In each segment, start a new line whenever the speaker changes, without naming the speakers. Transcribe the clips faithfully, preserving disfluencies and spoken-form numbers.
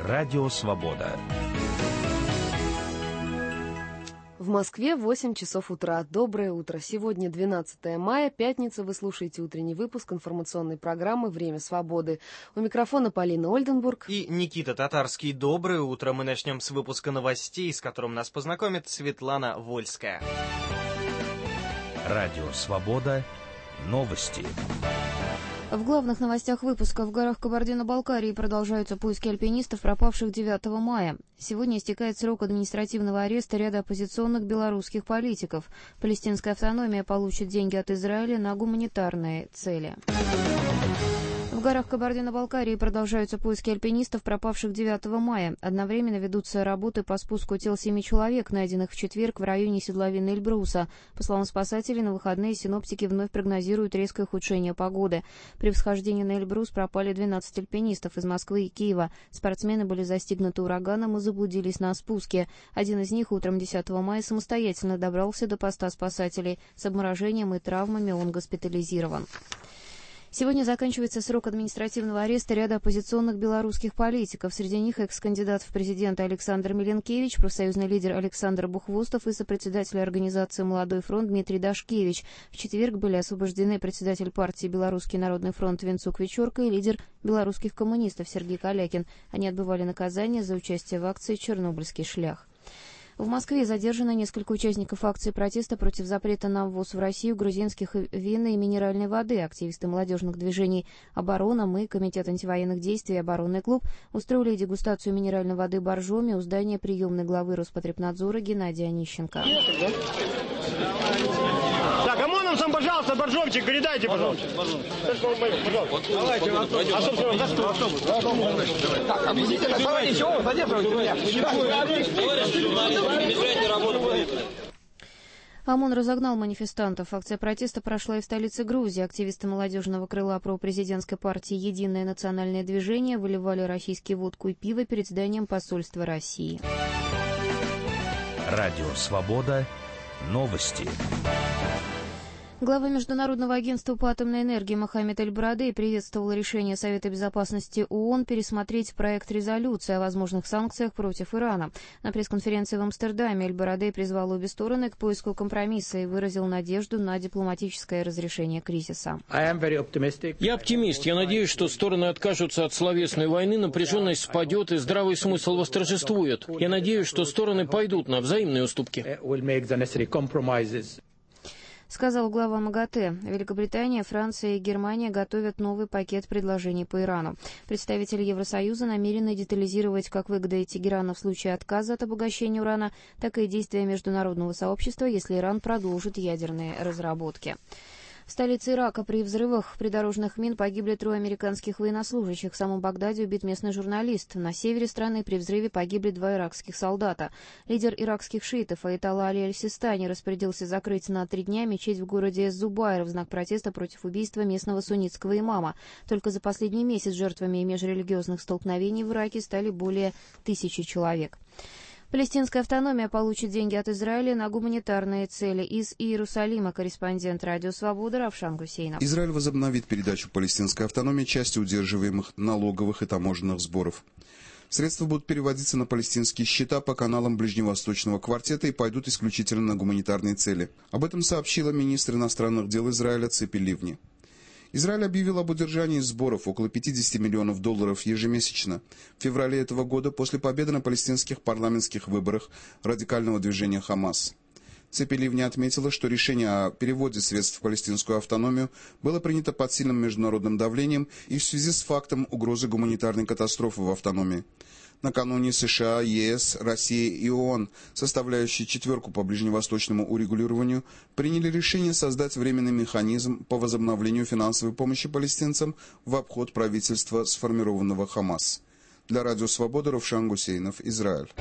Радио Свобода.
В Москве восемь часов утра. Доброе утро. Сегодня двенадцатое мая, пятница. Вы слушаете утренний выпуск информационной программы «Время свободы». У микрофона Полина Ольденбург
и Никита Татарский. Доброе утро. Мы начнем с выпуска новостей, с которым нас познакомит Светлана Вольская.
Радио Свобода. Новости.
В главных новостях выпуска: в горах Кабардино-Балкарии продолжаются поиски альпинистов, пропавших девятого мая. Сегодня истекает срок административного ареста ряда оппозиционных белорусских политиков. Палестинская автономия получит деньги от Израиля на гуманитарные цели. В горах Кабардино-Балкарии продолжаются поиски альпинистов, пропавших девятого мая. Одновременно ведутся работы по спуску тел семи человек, найденных в четверг в районе седловины Эльбруса. По словам спасателей, на выходные синоптики вновь прогнозируют резкое ухудшение погоды. При восхождении на Эльбрус пропали двенадцать альпинистов из Москвы и Киева. Спортсмены были застигнуты ураганом и заблудились на спуске. Один из них утром десятого мая самостоятельно добрался до поста спасателей. С обморожением и травмами он госпитализирован. Сегодня заканчивается срок административного ареста ряда оппозиционных белорусских политиков. Среди них экс-кандидат в президенты Александр Миленкевич, профсоюзный лидер Александр Бухвостов и сопредседатель организации «Молодой фронт» Дмитрий Дашкевич. В четверг были освобождены председатель партии «Белорусский народный фронт» Венцук Вечорка и лидер белорусских коммунистов Сергей Калякин. Они отбывали наказание за участие в акции «Чернобыльский шлях». В Москве задержано несколько участников акции протеста против запрета на ввоз в Россию грузинских вин и минеральной воды. Активисты молодежных движений «Оборона», «Мы», Комитет антивоенных действий и «Оборонный клуб» устроили дегустацию минеральной воды «Боржоми» у здания приемной главы Роспотребнадзора Геннадия Онищенко.
Так, ОМОНовцам сам, пожалуйста, боржомчик передайте, пожалуйста. Пожалуйста. Давайте, а собственно, за что? Автобус. Так, объясните, давайте, чего задерживаете меня? Мешайте работу полиции.
ОМОН разогнал манифестантов. Акция протеста прошла и в столице Грузии. Активисты молодежного крыла пропрезидентской партии «Единое национальное движение» выливали российские водку и пиво перед зданием посольства России.
Радио Свобода. Новости.
Глава Международного агентства по атомной энергии Мохаммед Эль-Барадей приветствовал решение Совета безопасности ООН пересмотреть проект резолюции о возможных санкциях против Ирана. На пресс-конференции в Амстердаме Эль-Барадей призвал обе стороны к поиску компромисса и выразил надежду на дипломатическое разрешение кризиса.
Я оптимист. Я надеюсь, что стороны откажутся от словесной войны, напряженность спадет и здравый смысл восторжествует. Я надеюсь, что стороны пойдут на взаимные уступки.
Сказал глава МАГАТЭ. Великобритания, Франция и Германия готовят новый пакет предложений по Ирану. Представители Евросоюза намерены детализировать как выгоды Тегерана в случае отказа от обогащения урана, так и действия международного сообщества, если Иран продолжит ядерные разработки. В столице Ирака при взрывах придорожных мин погибли трое американских военнослужащих. В самом Багдаде убит местный журналист. На севере страны при взрыве погибли два иракских солдата. Лидер иракских шиитов Аятолла Али Аль-Систани распорядился закрыть на три дня мечеть в городе Зубайр в знак протеста против убийства местного суннитского имама. Только за последний месяц жертвами межрелигиозных столкновений в Ираке стали более тысячи человек. Палестинская автономия получит деньги от Израиля на гуманитарные цели. Из Иерусалима корреспондент Радио Свобода Равшан Гусейнов.
Израиль возобновит передачу палестинской автономии части удерживаемых налоговых и таможенных сборов. Средства будут переводиться на палестинские счета по каналам Ближневосточного квартета и пойдут исключительно на гуманитарные цели. Об этом сообщила министр иностранных дел Израиля Ципи Ливни. Израиль объявил об удержании сборов около пятьдесят миллионов долларов ежемесячно в феврале этого года после победы на палестинских парламентских выборах радикального движения «Хамас». Ципи Ливни отметила, что решение о переводе средств в палестинскую автономию было принято под сильным международным давлением и в связи с фактом угрозы гуманитарной катастрофы в автономии. Накануне США, ЕС, Россия и ООН, составляющие четверку по ближневосточному урегулированию, приняли решение создать временный механизм по возобновлению финансовой помощи палестинцам в обход правительства сформированного Хамас. Для Радио Свобода Равшан Гусейнов, Израиль.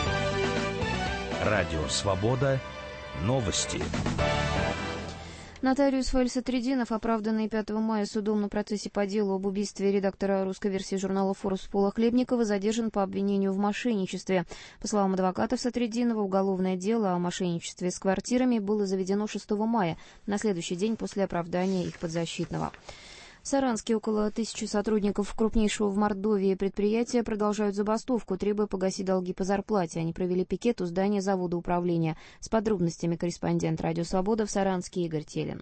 Радио Свобода. Новости.
Нотариус Фаиль Сатридинов, оправданный пятого мая судом на процессе по делу об убийстве редактора русской версии журнала «Форбс» Пола Хлебникова, задержан по обвинению в мошенничестве. По словам адвокатов Сатридинова, уголовное дело о мошенничестве с квартирами было заведено шестого мая, на следующий день после оправдания их подзащитного. В Саранске около тысячи сотрудников крупнейшего в Мордовии предприятия продолжают забастовку, требуя погасить долги по зарплате. Они провели пикет у здания завода управления. С подробностями корреспондент «Радио Свобода» в Саранске Игорь Телин.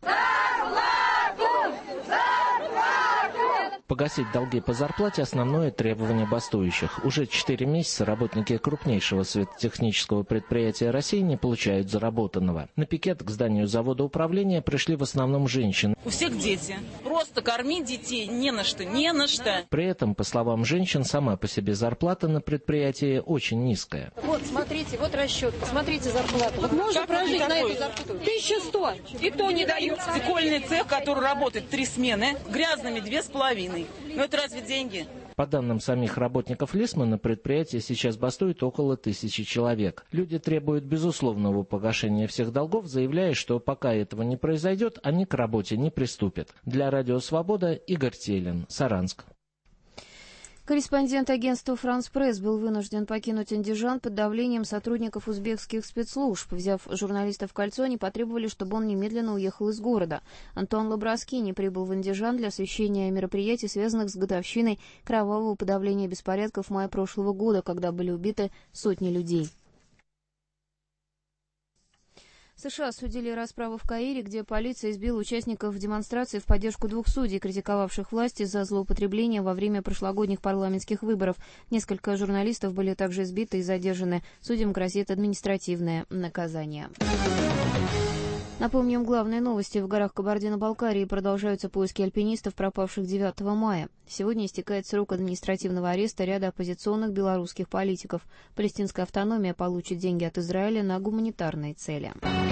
Погасить долги по зарплате – основное требование бастующих. Уже четыре месяца работники крупнейшего светотехнического предприятия России не получают заработанного. На пикет к зданию завода управления пришли в основном женщины.
У всех дети. Просто кормить детей не на что, не на что.
При этом, по словам женщин, сама по себе зарплата на предприятии очень низкая.
Вот, смотрите, вот расчет, смотрите зарплату. Вот можно как прожить на эту зарплату? тысяча сто.
И то не дают. Стекольный цех, который работает три смены, грязными две с половиной. Ну это разве деньги?
По данным самих работников Лисма, на предприятии сейчас бастует около тысячи человек. Люди требуют безусловного погашения всех долгов, заявляя, что пока этого не произойдет, они к работе не приступят. Для Радио Свобода Игорь Телин, Саранск.
Корреспондент агентства «Франс Пресс» был вынужден покинуть Андижан под давлением сотрудников узбекских спецслужб. Взяв журналиста в кольцо, они потребовали, чтобы он немедленно уехал из города. Антуан Лабраскини прибыл в Андижан для освещения мероприятий, связанных с годовщиной кровавого подавления беспорядков в мае прошлого года, когда были убиты сотни людей. США осудили расправу в Каире, где полиция избила участников демонстрации в поддержку двух судей, критиковавших власти за злоупотребление во время прошлогодних парламентских выборов. Несколько журналистов были также избиты и задержаны. Судьям грозит административное наказание. Напомним, главные новости. В горах Кабардино-Балкарии продолжаются поиски альпинистов, пропавших девятого мая. Сегодня истекает срок административного ареста ряда оппозиционных белорусских политиков. Палестинская автономия получит деньги от Израиля на гуманитарные цели.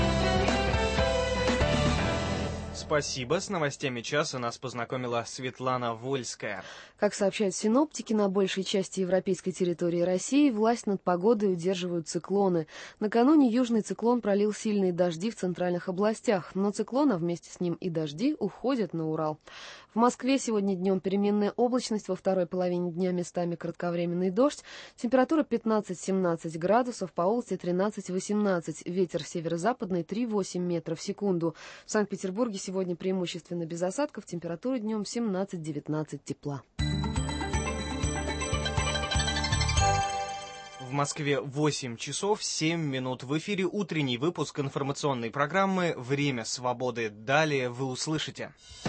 Спасибо. С новостями часа нас познакомила Светлана Вольская.
Как сообщают синоптики, на большей части европейской территории России власть над погодой удерживают циклоны. Накануне южный циклон пролил сильные дожди в центральных областях, но циклон, а вместе с ним и дожди, уходят на Урал. В Москве сегодня днем переменная облачность, во второй половине дня местами кратковременный дождь. Температура пятнадцать-семнадцать градусов, по области тринадцать-восемнадцать. Ветер северо-западный три-восемь метров в секунду. В Санкт-Петербурге сегодня преимущественно без осадков, температура днем семнадцать-девятнадцать тепла.
В Москве восемь часов семь минут. В эфире утренний выпуск информационной программы «Время свободы». Далее вы услышите.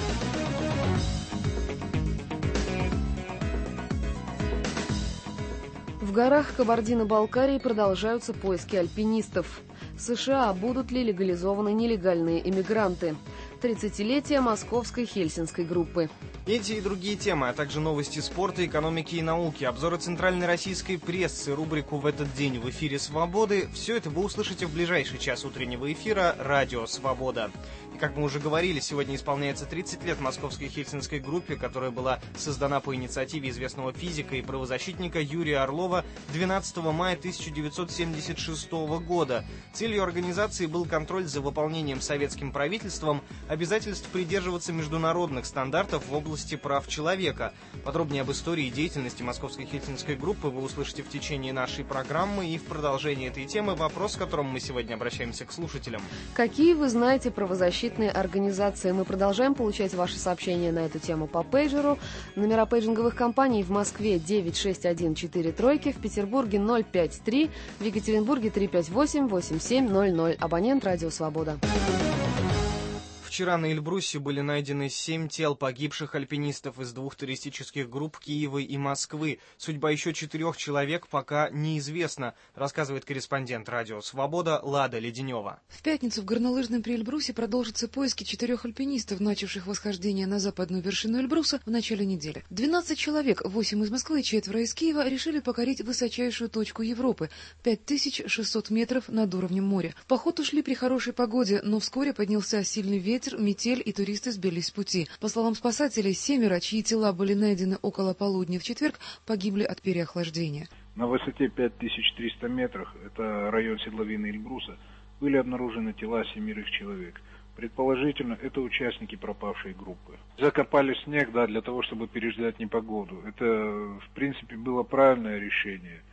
В горах Кабардино-Балкарии продолжаются поиски альпинистов. В США будут ли легализованы нелегальные иммигранты? тридцатилетие московской хельсинской группы.
Эти и другие темы, а также новости спорта, экономики и науки, обзоры центральной российской прессы, рубрику «В этот день» в эфире «Свободы» — все это вы услышите в ближайший час утреннего эфира «Радио Свобода». И, как мы уже говорили, сегодня исполняется тридцать лет московской хельсинской группе, которая была создана по инициативе известного физика и правозащитника Юрия Орлова двенадцатого мая тысяча девятьсот семьдесят шестого года. Целью организации был контроль за выполнением советским правительством обязательств придерживаться международных стандартов в области прав человека. Подробнее об истории и деятельности московской хельсинской группы вы услышите в течение нашей программы. И в продолжении этой темы вопрос, с которым мы сегодня обращаемся к слушателям.
Какие вы знаете правозащитные организации? Мы продолжаем получать ваши сообщения на эту тему по пейджеру. Номера пейджинговых компаний в Москве девять шесть один четыре тройки, в Петербурге ноль пять три, в Екатеринбурге три пять восемь восемь семь ноль ноль. Абонент «Радио Свобода».
Вчера на Эльбрусе были найдены семь тел погибших альпинистов из двух туристических групп Киева и Москвы. Судьба еще четырех человек пока неизвестна, рассказывает корреспондент «Радио Свобода» Лада Леденева.
В пятницу в горнолыжном Приэльбрусе продолжатся поиски четырех альпинистов, начавших восхождение на западную вершину Эльбруса в начале недели. двенадцать человек, восемь из Москвы и четверо из Киева, решили покорить высочайшую точку Европы – пять тысяч шестьсот метров над уровнем моря. В поход ушли при хорошей погоде, но вскоре поднялся сильный ветер, метель, и туристы сбились с пути. По словам спасателей, семеро, чьи тела были найдены около полудня в четверг, погибли от переохлаждения.
На высоте пять тысяч триста метров, это район седловины Эльбруса, были обнаружены тела семерых человек. Предположительно, это участники пропавшей группы. Закопали снег, да, для того, чтобы переждать непогоду. Это, в принципе, было правильное решение.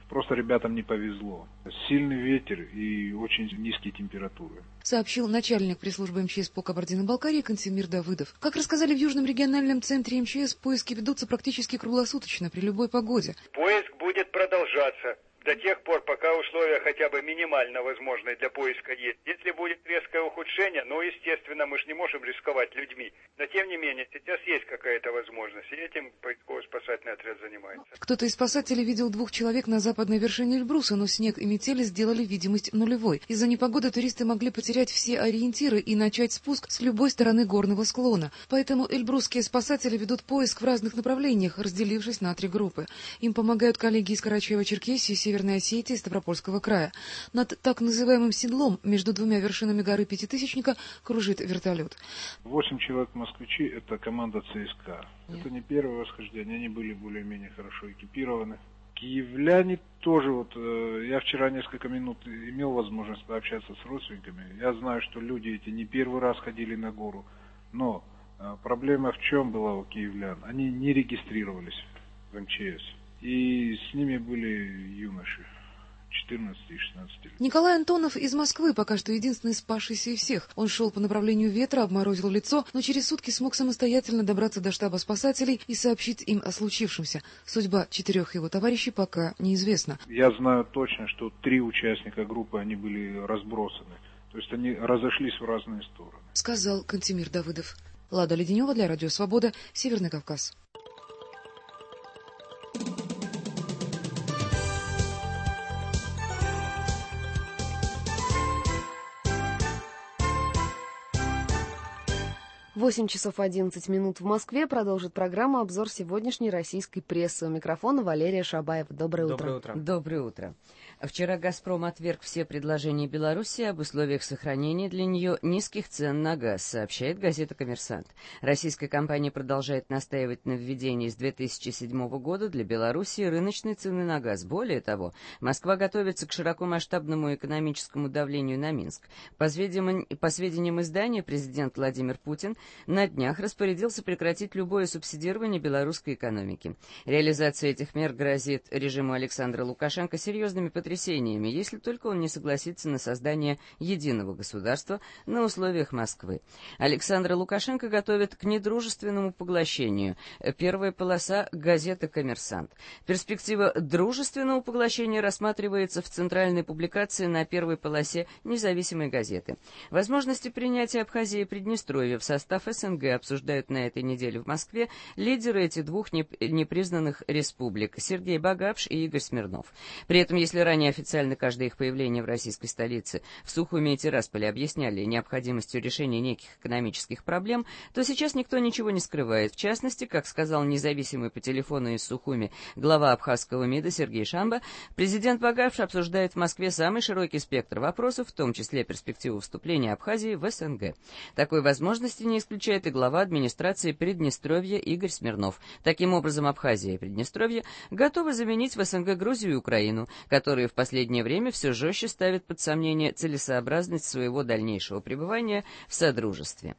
Просто ребятам не повезло. Сильный ветер и очень низкие температуры.
Сообщил начальник пресс-службы МЧС по Кабардино-Балкарии Кантемир Давыдов. Как рассказали в Южном региональном центре МЧС, поиски ведутся практически круглосуточно при любой погоде.
Поиск будет продолжаться до тех пор, пока условия хотя бы минимально возможные для поиска есть. Если будет резкое ухудшение, ну, естественно, мы же не можем рисковать людьми. Но, тем не менее, сейчас есть какая-то возможность, и этим поисково-спасательный отряд занимается.
Кто-то из спасателей видел двух человек на западной вершине Эльбруса, но снег и метели сделали видимость нулевой. Из-за непогоды туристы могли потерять все ориентиры и начать спуск с любой стороны горного склона. Поэтому эльбрусские спасатели ведут поиск в разных направлениях, разделившись на три группы. Им помогают коллеги из Карачаева-Черкесии, Северной Осетии и Ставропольского края. Над так называемым седлом между двумя вершинами горы Пятитысячника кружит вертолет.
Восемь человек москвичи – это команда ЦСКА. Нет. Это не первое восхождение, они были более-менее хорошо экипированы. Киевляне тоже, вот э, я вчера несколько минут имел возможность пообщаться с родственниками. Я знаю, что люди эти не первый раз ходили на гору, но э, проблема в чем была у киевлян? Они не регистрировались в МЧС. И с ними были юноши, четырнадцати и шестнадцати лет.
Николай Антонов из Москвы пока что единственный спасшийся из всех. Он шел по направлению ветра, обморозил лицо, но через сутки смог самостоятельно добраться до штаба спасателей и сообщить им о случившемся. Судьба четырех его товарищей пока неизвестна.
Я знаю точно, что три участника группы, они были разбросаны. То есть они разошлись в разные стороны.
Сказал Кантемир Давыдов. Лада Леденева для Радио Свобода, Северный Кавказ.
восемь часов одиннадцать минут в Москве. Продолжит программа «Обзор сегодняшней российской прессы». У микрофона Валерия Шабаева. Доброе утро.
Доброе утро. Доброе утро. Вчера «Газпром» отверг все предложения Беларуси об условиях сохранения для нее низких цен на газ, сообщает газета «Коммерсант». Российская компания продолжает настаивать на введении с две тысячи седьмого года для Беларуси рыночной цены на газ. Более того, Москва готовится к широкомасштабному экономическому давлению на Минск. По сведениям, по сведениям издания, президент Владимир Путин на днях распорядился прекратить любое субсидирование белорусской экономики. Реализация этих мер грозит режиму Александра Лукашенко серьезными потрясениями, если только он не согласится на создание единого государства на условиях Москвы. Александра Лукашенко готовит к недружественному поглощению. Первая полоса газеты «Коммерсант». Перспектива дружественного поглощения рассматривается в центральной публикации на первой полосе независимой газеты. Возможности принятия Абхазии и Приднестровья в состав СНГ обсуждают на этой неделе в Москве лидеры этих двух непризнанных республик Сергей Багапш и Игорь Смирнов. При этом, если ранее официально каждое их появление в российской столице в Сухуми и Тирасполе объясняли необходимостью решения неких экономических проблем, то сейчас никто ничего не скрывает. В частности, как сказал независимый по телефону из Сухуми глава абхазского МИДа Сергей Шамба, президент Багапш обсуждает в Москве самый широкий спектр вопросов, в том числе перспективу вступления Абхазии в СНГ. Такой возможности не исключает и глава администрации Приднестровья Игорь Смирнов. Таким образом, Абхазия и Приднестровье готовы заменить в СНГ Грузию и Украину, которые в последнее время все жестче ставят под сомнение целесообразность своего дальнейшего пребывания в содружестве.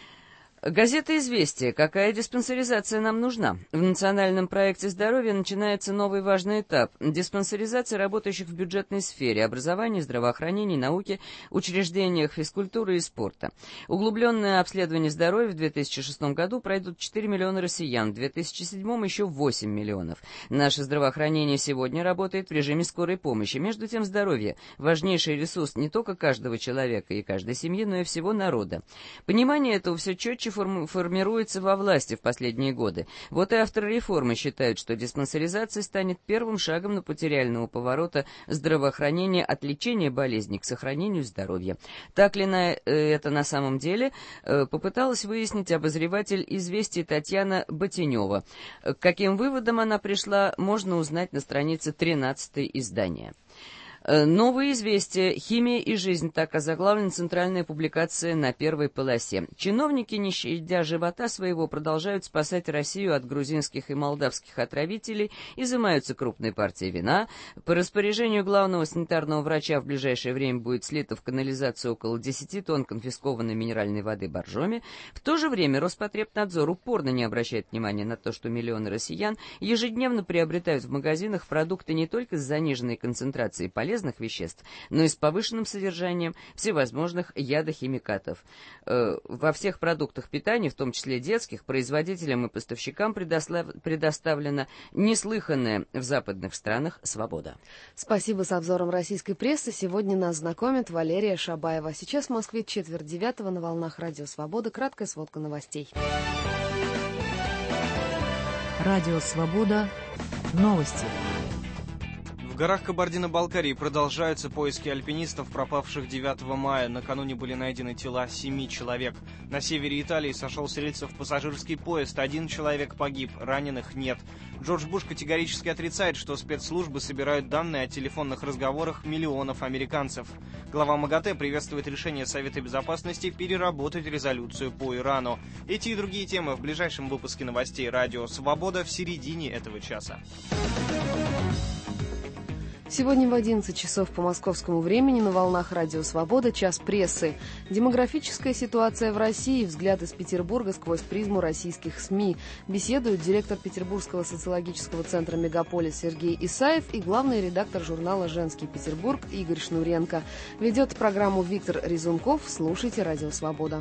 Газета «Известия. Какая диспансеризация нам нужна?» В национальном проекте здоровья начинается новый важный этап – диспансеризация работающих в бюджетной сфере, образования, здравоохранения, науки, учреждениях физкультуры и спорта. Углубленное обследование здоровья в две тысячи шестом году пройдут четыре миллиона россиян, в две тысячи седьмом еще восемь миллионов. Наше здравоохранение сегодня работает в режиме скорой помощи. Между тем, здоровье – важнейший ресурс не только каждого человека и каждой семьи, но и всего народа. Понимание этого все четче формируется во власти в последние годы. Вот и авторы реформы считают, что диспансеризация станет первым шагом на пути реального поворота здравоохранения от лечения болезней к сохранению здоровья. Так ли на это на самом деле, попыталась выяснить обозреватель «Известий» Татьяна Ботинева. К каким выводам она пришла, можно узнать на странице тринадцатой издания. Новые известия. «Химия и жизнь». Так озаглавлена центральная публикация на первой полосе. Чиновники, не щадя живота своего, продолжают спасать Россию от грузинских и молдавских отравителей, изымаются крупные партии вина. По распоряжению главного санитарного врача в ближайшее время будет слито в канализацию около десяти тонн конфискованной минеральной воды боржоми. В то же время Роспотребнадзор упорно не обращает внимания на то, что миллионы россиян ежедневно приобретают в магазинах продукты не только с заниженной концентрацией полезных веществ, но и с повышенным содержанием всевозможных ядохимикатов. Э, во всех продуктах питания, в том числе детских, производителям и поставщикам предослав... предоставлена неслыханная в западных странах свобода.
Спасибо. С обзором российской прессы сегодня нас знакомит Валерия Шабаева. Сейчас в Москве четверть девятого, на волнах Радио Свобода. Краткая сводка новостей.
Радио Свобода. Новости.
В горах Кабардино-Балкарии продолжаются поиски альпинистов, пропавших девятого мая. Накануне были найдены тела семи человек. На севере Италии сошел с рельсов пассажирский поезд. Один человек погиб, раненых нет. Джордж Буш категорически отрицает, что спецслужбы собирают данные о телефонных разговорах миллионов американцев. Глава МАГАТЭ приветствует решение Совета Безопасности переработать резолюцию по Ирану. Эти и другие темы в ближайшем выпуске новостей «Радио Свобода» в середине этого часа.
Сегодня в одиннадцать часов по московскому времени на волнах Радио Свобода «Час прессы». Демографическая ситуация в России. Взгляд из Петербурга сквозь призму российских СМИ. Беседуют директор Петербургского социологического центра «Мегаполис» Сергей Исаев и главный редактор журнала «Женский Петербург» Игорь Шнуренко. Ведет программу Виктор Резунков. Слушайте Радио Свобода.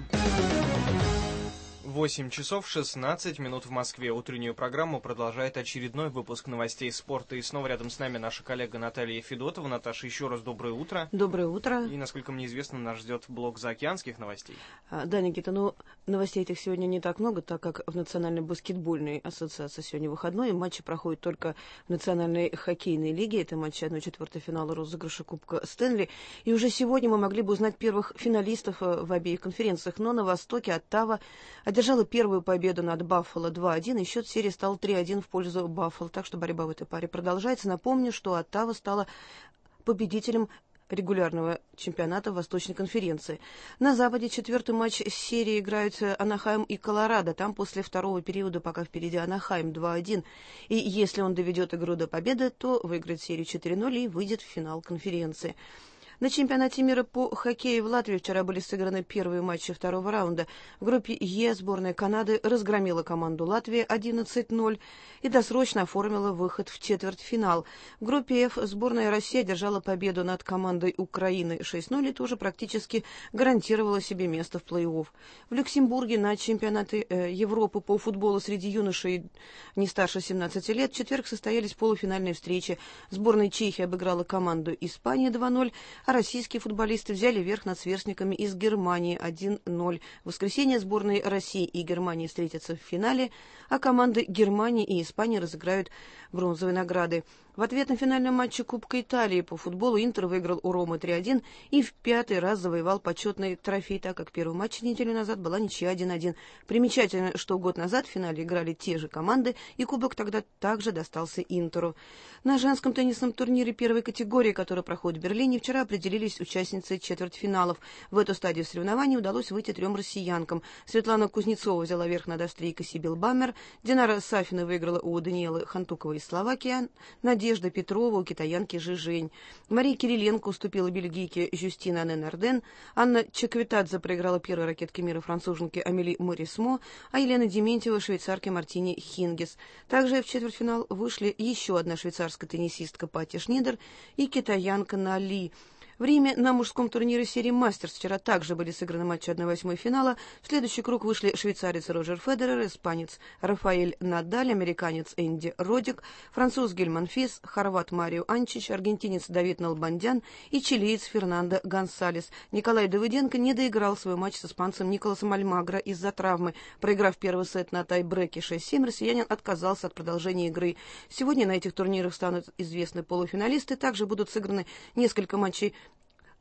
восемь часов шестнадцать минут в Москве. Утреннюю программу продолжает очередной выпуск новостей спорта. И снова рядом с нами наша коллега Наталья Федотова. Наташа, еще раз доброе утро.
Доброе утро.
И, насколько мне известно, нас ждет блок заокеанских новостей.
А, да, Никита, ну, новостей этих сегодня не так много, так как в Национальной баскетбольной ассоциации сегодня выходной. Матчи проходят только в Национальной хоккейной лиге. Это матчи одна четвертая финала розыгрыша Кубка Стэнли. И уже сегодня мы могли бы узнать первых финалистов в обеих конференциях. Но на Востоке Оттава одержала первую победу над Баффало два один, и счет серии стал три один в пользу Баффало. Так что борьба в этой паре продолжается. Напомню, что Оттава стала победителем регулярного чемпионата Восточной конференции. На Западе четвертый матч серии играют Анахайм и Колорадо. Там после второго периода пока впереди Анахайм два один. И если он доведет игру до победы, то выиграет серию четыре ноль и выйдет в финал конференции. На чемпионате мира по хоккею в Латвии вчера были сыграны первые матчи второго раунда. В группе Е сборная Канады разгромила команду Латвии одиннадцать ноль и досрочно оформила выход в четвертьфинал. В группе Ф сборная России одержала победу над командой Украины шесть ноль и тоже практически гарантировала себе место в плей-офф. В Люксембурге на чемпионаты Европы по футболу среди юношей не старше семнадцати лет в четверг состоялись полуфинальные встречи. Сборная Чехии обыграла команду Испании два ноль, а российские футболисты взяли верх над сверстниками из Германии один ноль. В воскресенье сборные России и Германии встретятся в финале, а команды Германии и Испании разыграют бронзовые награды. В ответном финальном матче Кубка Италии по футболу Интер выиграл у Ромы три один и в пятый раз завоевал почетный трофей, так как первый матч неделю назад была ничья один один. Примечательно, что год назад в финале играли те же команды, и кубок тогда также достался Интеру. На женском теннисном турнире первой категории, который проходит в Берлине, вчера определились участницы четвертьфиналов. В эту стадию соревнований удалось выйти трем россиянкам. Светлана Кузнецова взяла верх над австрийкой Сибил Баммер, Динара Сафина выиграла у Даниэлы Хантуковой из Словакии, Надежда Петрова у китаянки Жижень. Мария Кириленко уступила бельгийке Жюстина Ненарден, Анна Чаквитадзе проиграла первой ракетке мира француженке Амели Морисмо, а Елена Дементьева швейцарке Мартине Хингес. Также в четвертьфинал вышли еще одна швейцарская теннисистка Пати Шнидер и китаянка Нали. В Риме на мужском турнире серии «Мастерс» вчера также были сыграны матчи одна восьмая финала. В следующий круг вышли швейцарец Роджер Федерер, испанец Рафаэль Надаль, американец Энди Родик, француз Гельман Фис, хорват Марио Анчич, аргентинец Давид Налбандян и чилиец Фернандо Гонсалес. Николай Давыденко не доиграл свой матч с испанцем Николасом Альмагро из-за травмы. Проиграв первый сет на тайбреке шесть семь, россиянин отказался от продолжения игры. Сегодня на этих турнирах станут известны полуфиналисты. Также будут сыграны несколько матчей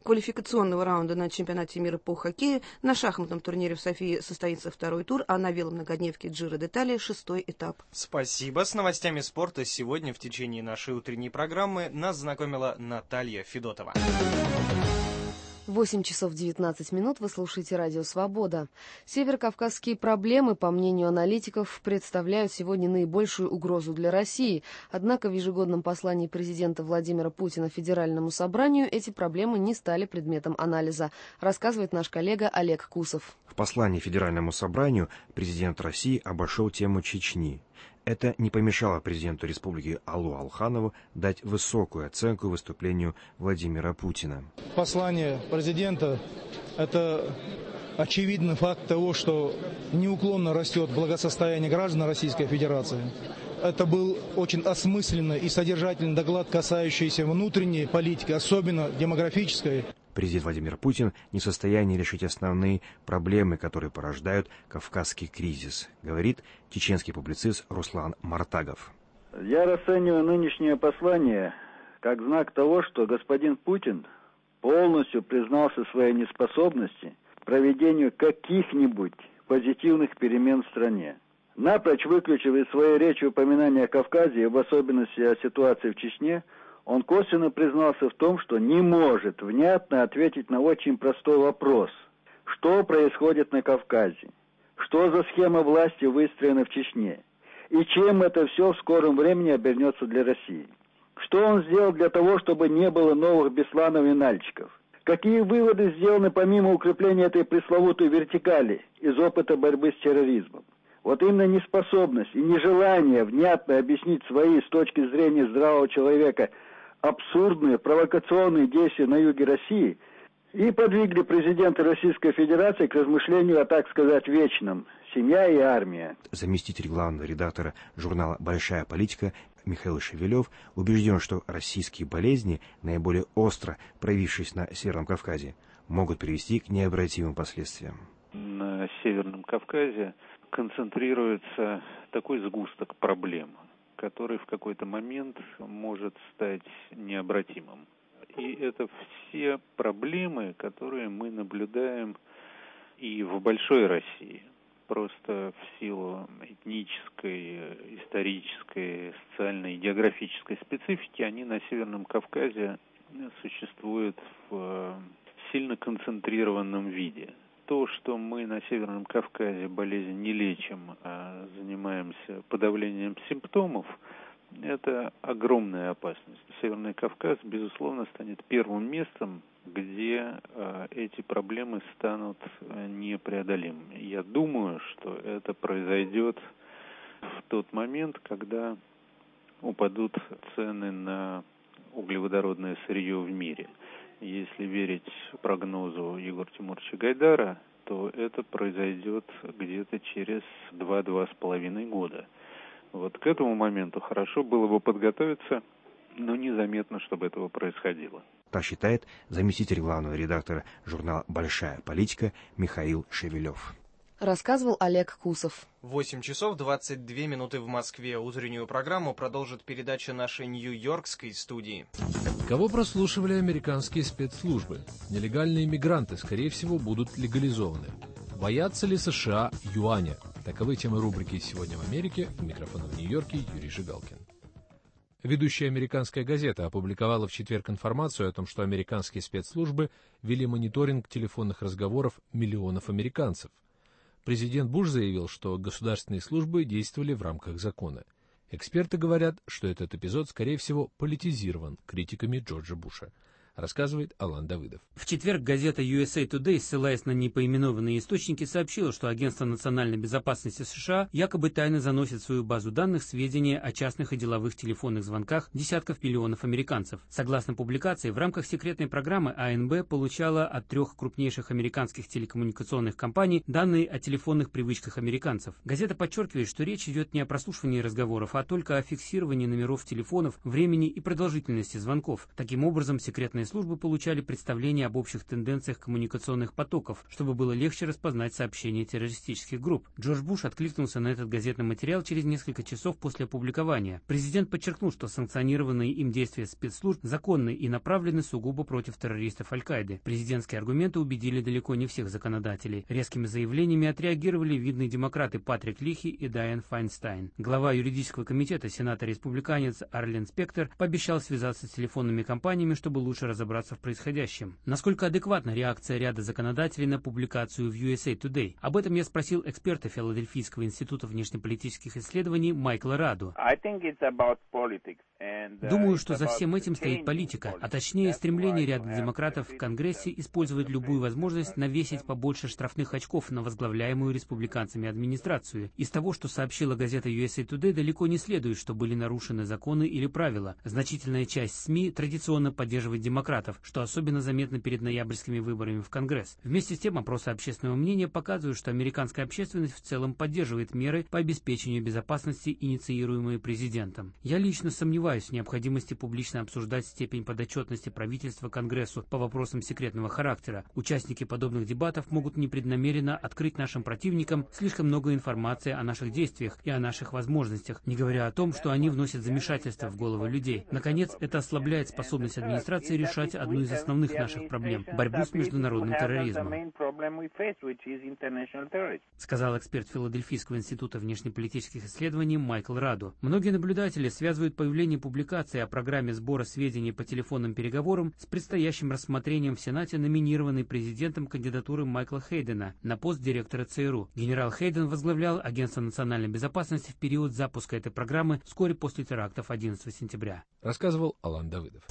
квалификационного раунда на чемпионате мира по хоккею. На шахматном турнире в Софии состоится второй тур, а на веломногодневке Джиро д'Италия шестой этап.
Спасибо. С новостями спорта сегодня в течение нашей утренней программы нас знакомила Наталья Федотова.
восемь часов девятнадцать минут. Вы слушаете радио «Свобода». Северокавказские проблемы, по мнению аналитиков, представляют сегодня наибольшую угрозу для России. Однако в ежегодном послании президента Владимира Путина Федеральному собранию эти проблемы не стали предметом анализа, рассказывает наш коллега Олег Кусов.
В послании Федеральному собранию президент России обошел тему Чечни. Это не помешало президенту республики Аллу Алханову дать высокую оценку выступлению Владимира Путина.
Послание президента – это очевидный факт того, что неуклонно растет благосостояние граждан Российской Федерации. Это был очень осмысленный и содержательный доклад, касающийся внутренней политики, особенно демографической.
Президент Владимир Путин не в состоянии решить основные проблемы, которые порождают кавказский кризис, говорит чеченский публицист Руслан Мартагов.
Я расцениваю нынешнее послание как знак того, что господин Путин полностью признался своей неспособности к проведению каких-нибудь позитивных перемен в стране. Напрочь выключив из своей речи упоминания о Кавказе, в особенности о ситуации в Чечне, он косвенно признался в том, что не может внятно ответить на очень простой вопрос. Что происходит на Кавказе? Что за схема власти выстроена в Чечне? И чем это все в скором времени обернется для России? Что он сделал для того, чтобы не было новых Бесланов и Нальчиков? Какие выводы сделаны помимо укрепления этой пресловутой вертикали из опыта борьбы с терроризмом? Вот именно неспособность и нежелание внятно объяснить свои с точки зрения здравого человека абсурдные провокационные действия на юге России и подвигли президента Российской Федерации к размышлению о, так сказать, вечном «семья и армия».
Заместитель главного редактора журнала «Большая политика» Михаил Шевелев убежден, что российские болезни, наиболее остро проявившись на Северном Кавказе, могут привести к необратимым последствиям.
На Северном Кавказе концентрируется такой сгусток проблем, который в какой-то момент может стать необратимым. И это все проблемы, которые мы наблюдаем и в большой России. Просто в силу этнической, исторической, социальной и географической специфики они на Северном Кавказе существуют в сильно концентрированном виде. То, что мы на Северном Кавказе болезнь не лечим, а занимаемся подавлением симптомов, это огромная опасность. Северный Кавказ, безусловно, станет первым местом, где э, эти проблемы станут непреодолимыми. Я думаю, что это произойдет в тот момент, когда упадут цены на углеводородное сырье в мире. Если верить прогнозу Егора Тимуровича Гайдара, то это произойдет где-то через два-два с половиной года. Вот к этому моменту хорошо было бы подготовиться, но незаметно, чтобы этого происходило.
Так считает заместитель главного редактора журнала «Большая политика» Михаил Шевелев.
Рассказывал Олег Кусов.
восемь часов двадцать две минуты в Москве. Утреннюю программу продолжит передача нашей Нью-Йоркской студии.
Кого прослушивали американские спецслужбы? Нелегальные мигранты, скорее всего, будут легализованы. Боятся ли США юаня? Таковы темы рубрики «Сегодня в Америке». У микрофона в Нью-Йорке Юрий Жигалкин. Ведущая американская газета опубликовала в четверг информацию о том, что американские спецслужбы вели мониторинг телефонных разговоров миллионов американцев. Президент Буш заявил, что государственные службы действовали в рамках закона. Эксперты говорят, что этот эпизод, скорее всего, политизирован критиками Джорджа Буша. Рассказывает Алан Давыдов.
В четверг газета ю эс эй Today, ссылаясь на непоименованные источники, сообщила, что Агентство национальной безопасности США якобы тайно заносит в свою базу данных сведения о частных и деловых телефонных звонках десятков миллионов американцев. Согласно публикации, в рамках секретной программы а эн бэ получала от трех крупнейших американских телекоммуникационных компаний данные о телефонных привычках американцев. Газета подчеркивает, что речь идет не о прослушивании разговоров, а только о фиксировании номеров телефонов, времени и продолжительности звонков. Таким образом, секретная специальные службы получали представление об общих тенденциях коммуникационных потоков, чтобы было легче распознать сообщения террористических групп. Джордж Буш откликнулся на этот газетный материал через несколько часов после опубликования. Президент подчеркнул, что санкционированные им действия спецслужб законны и направлены сугубо против террористов Аль-Каиды. Президентские аргументы убедили далеко не всех законодателей. Резкими заявлениями отреагировали видные демократы Патрик Лихи и Дайан Файнстайн. Глава юридического комитета сенатор-республиканец Арлен Спектер пообещал связаться с телефонными компаниями, чтобы лучше разобраться в происходящем. Насколько адекватна реакция ряда законодателей на публикацию в ю эс эй Today? Об этом я спросил эксперта Филадельфийского института внешнеполитических исследований Майкла Раду. Думаю, что за всем этим стоит политика, а точнее стремление ряда демократов в Конгрессе использовать любую возможность навесить побольше штрафных очков на возглавляемую республиканцами администрацию. Из того, что сообщила газета ю эс эй Today, далеко не следует, что были нарушены законы или правила. Значительная часть СМИ традиционно поддерживает демократов, что особенно заметно перед ноябрьскими выборами в Конгресс. Вместе с тем, опросы общественного мнения показывают, что американская общественность в целом поддерживает меры по обеспечению безопасности, инициируемые президентом. Я лично сомневаюсь в необходимости публично обсуждать степень подотчетности правительства Конгрессу по вопросам секретного характера. Участники подобных дебатов могут непреднамеренно открыть нашим противникам слишком много информации о наших действиях и о наших возможностях, не говоря о том, что они вносят замешательство в головы людей. Наконец, это ослабляет способность администрации решать одну из основных наших проблем – борьбу с международным терроризмом, сказал эксперт Филадельфийского института внешнеполитических исследований Майкл Раду. Многие наблюдатели связывают появление публикации о программе сбора сведений по телефонным переговорам с предстоящим рассмотрением в Сенате номинированной президентом кандидатуры Майкла Хейдена на пост директора ЦРУ. Генерал Хейден возглавлял Агентство национальной безопасности в период запуска этой программы вскоре после терактов одиннадцатого сентября.
Рассказывал Алан Давыдов.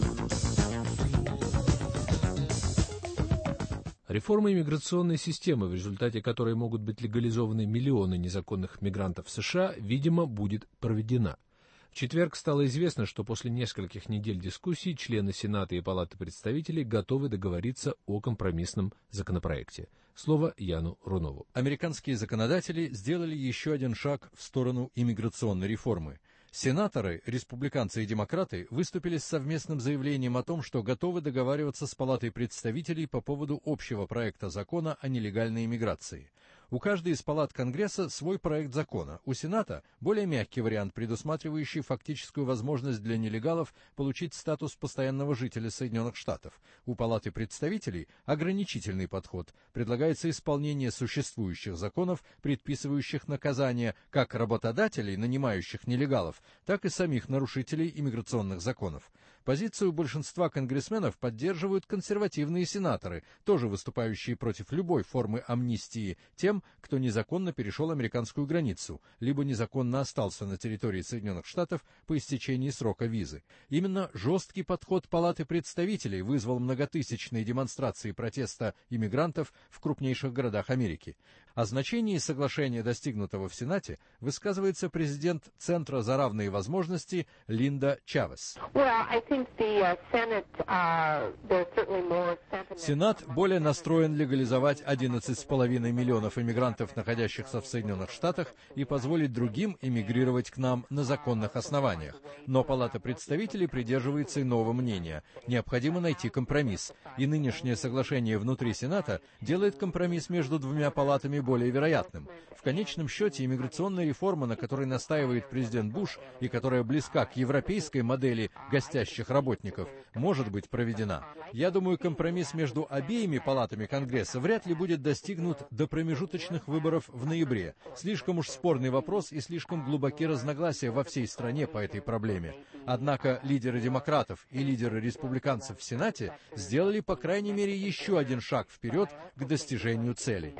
Реформа иммиграционной системы, в результате которой могут быть легализованы миллионы незаконных мигрантов в США, видимо, будет проведена. В четверг стало известно, что после нескольких недель дискуссий члены Сената и Палаты представителей готовы договориться о компромиссном законопроекте. Слово Яну Рунову.
Американские законодатели сделали еще один шаг в сторону иммиграционной реформы. Сенаторы, республиканцы и демократы выступили с совместным заявлением о том, что готовы договариваться с Палатой представителей по поводу общего проекта закона о нелегальной иммиграции. У каждой из палат Конгресса свой проект закона. У Сената более мягкий вариант, предусматривающий фактическую возможность для нелегалов получить статус постоянного жителя Соединенных Штатов. У Палаты представителей ограничительный подход. Предлагается исполнение существующих законов, предписывающих наказания как работодателей, нанимающих нелегалов, так и самих нарушителей иммиграционных законов. Позицию большинства конгрессменов поддерживают консервативные сенаторы, тоже выступающие против любой формы амнистии тем, кто незаконно перешел американскую границу, либо незаконно остался на территории Соединенных Штатов по истечении срока визы. Именно жесткий подход Палаты представителей вызвал многотысячные демонстрации протеста иммигрантов в крупнейших городах Америки. О значении соглашения, достигнутого в Сенате, высказывается президент Центра за равные возможности Линда Чавес. Сенат более настроен легализовать одиннадцать с половиной миллионов иммигрантов, находящихся в Соединенных Штатах, и позволить другим эмигрировать к нам на законных основаниях. Но Палата представителей придерживается иного мнения. Необходимо найти компромисс. И нынешнее соглашение внутри Сената делает компромисс между двумя палатами более вероятным. В конечном счете, иммиграционная реформа, на которой настаивает президент Буш и которая близка к европейской модели гостящих работников, может быть проведена. Я думаю, компромисс между обеими палатами Конгресса вряд ли будет достигнут до промежуточных выборов в ноябре. Слишком уж спорный вопрос и слишком глубоки разногласия во всей стране по этой проблеме. Однако лидеры демократов и лидеры республиканцев в Сенате сделали, по крайней мере, еще один шаг вперед к достижению цели.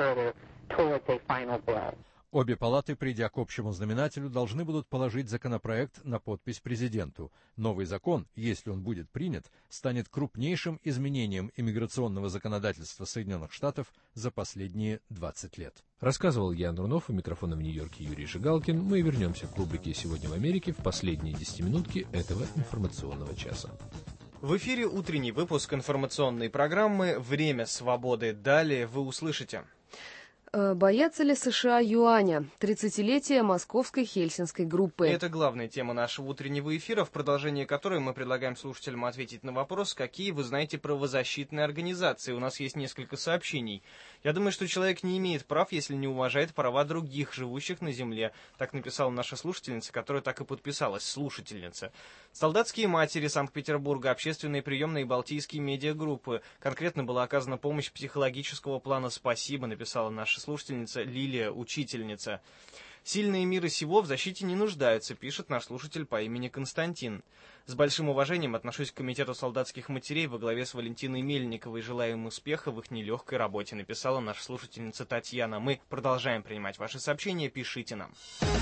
Обе палаты, придя к общему знаменателю, должны будут положить законопроект на подпись президенту. Новый закон, если он будет принят, станет крупнейшим изменением иммиграционного законодательства Соединенных Штатов за последние двадцать лет.
Рассказывал Ян Рунов, у микрофона в Нью-Йорке Юрий Жигалкин. Мы вернемся к рубрике «Сегодня в Америке» в последние десятиминутки этого информационного часа.
В эфире утренний выпуск информационной программы «Время свободы». Далее вы услышите...
Боятся ли США юаня? тридцатилетие московской хельсинской группы.
Это главная тема нашего утреннего эфира, в продолжении которой мы предлагаем слушателям ответить на вопрос, какие вы знаете правозащитные организации. У нас есть несколько сообщений. Я думаю, что человек не имеет прав, если не уважает права других, живущих на земле. Так написала наша слушательница, которая так и подписалась, слушательница. Солдатские матери Санкт-Петербурга, общественные приемные балтийские медиагруппы. Конкретно была оказана помощь психологического плана «Спасибо», написала наша слушательница Лилия, учительница. «Сильные мира сего в защите не нуждаются», пишет наш слушатель по имени Константин. «С большим уважением отношусь к комитету солдатских матерей во главе с Валентиной Мельниковой. Желаю им успеха в их нелегкой работе», написала наша слушательница Татьяна. Мы продолжаем принимать ваши сообщения, пишите нам.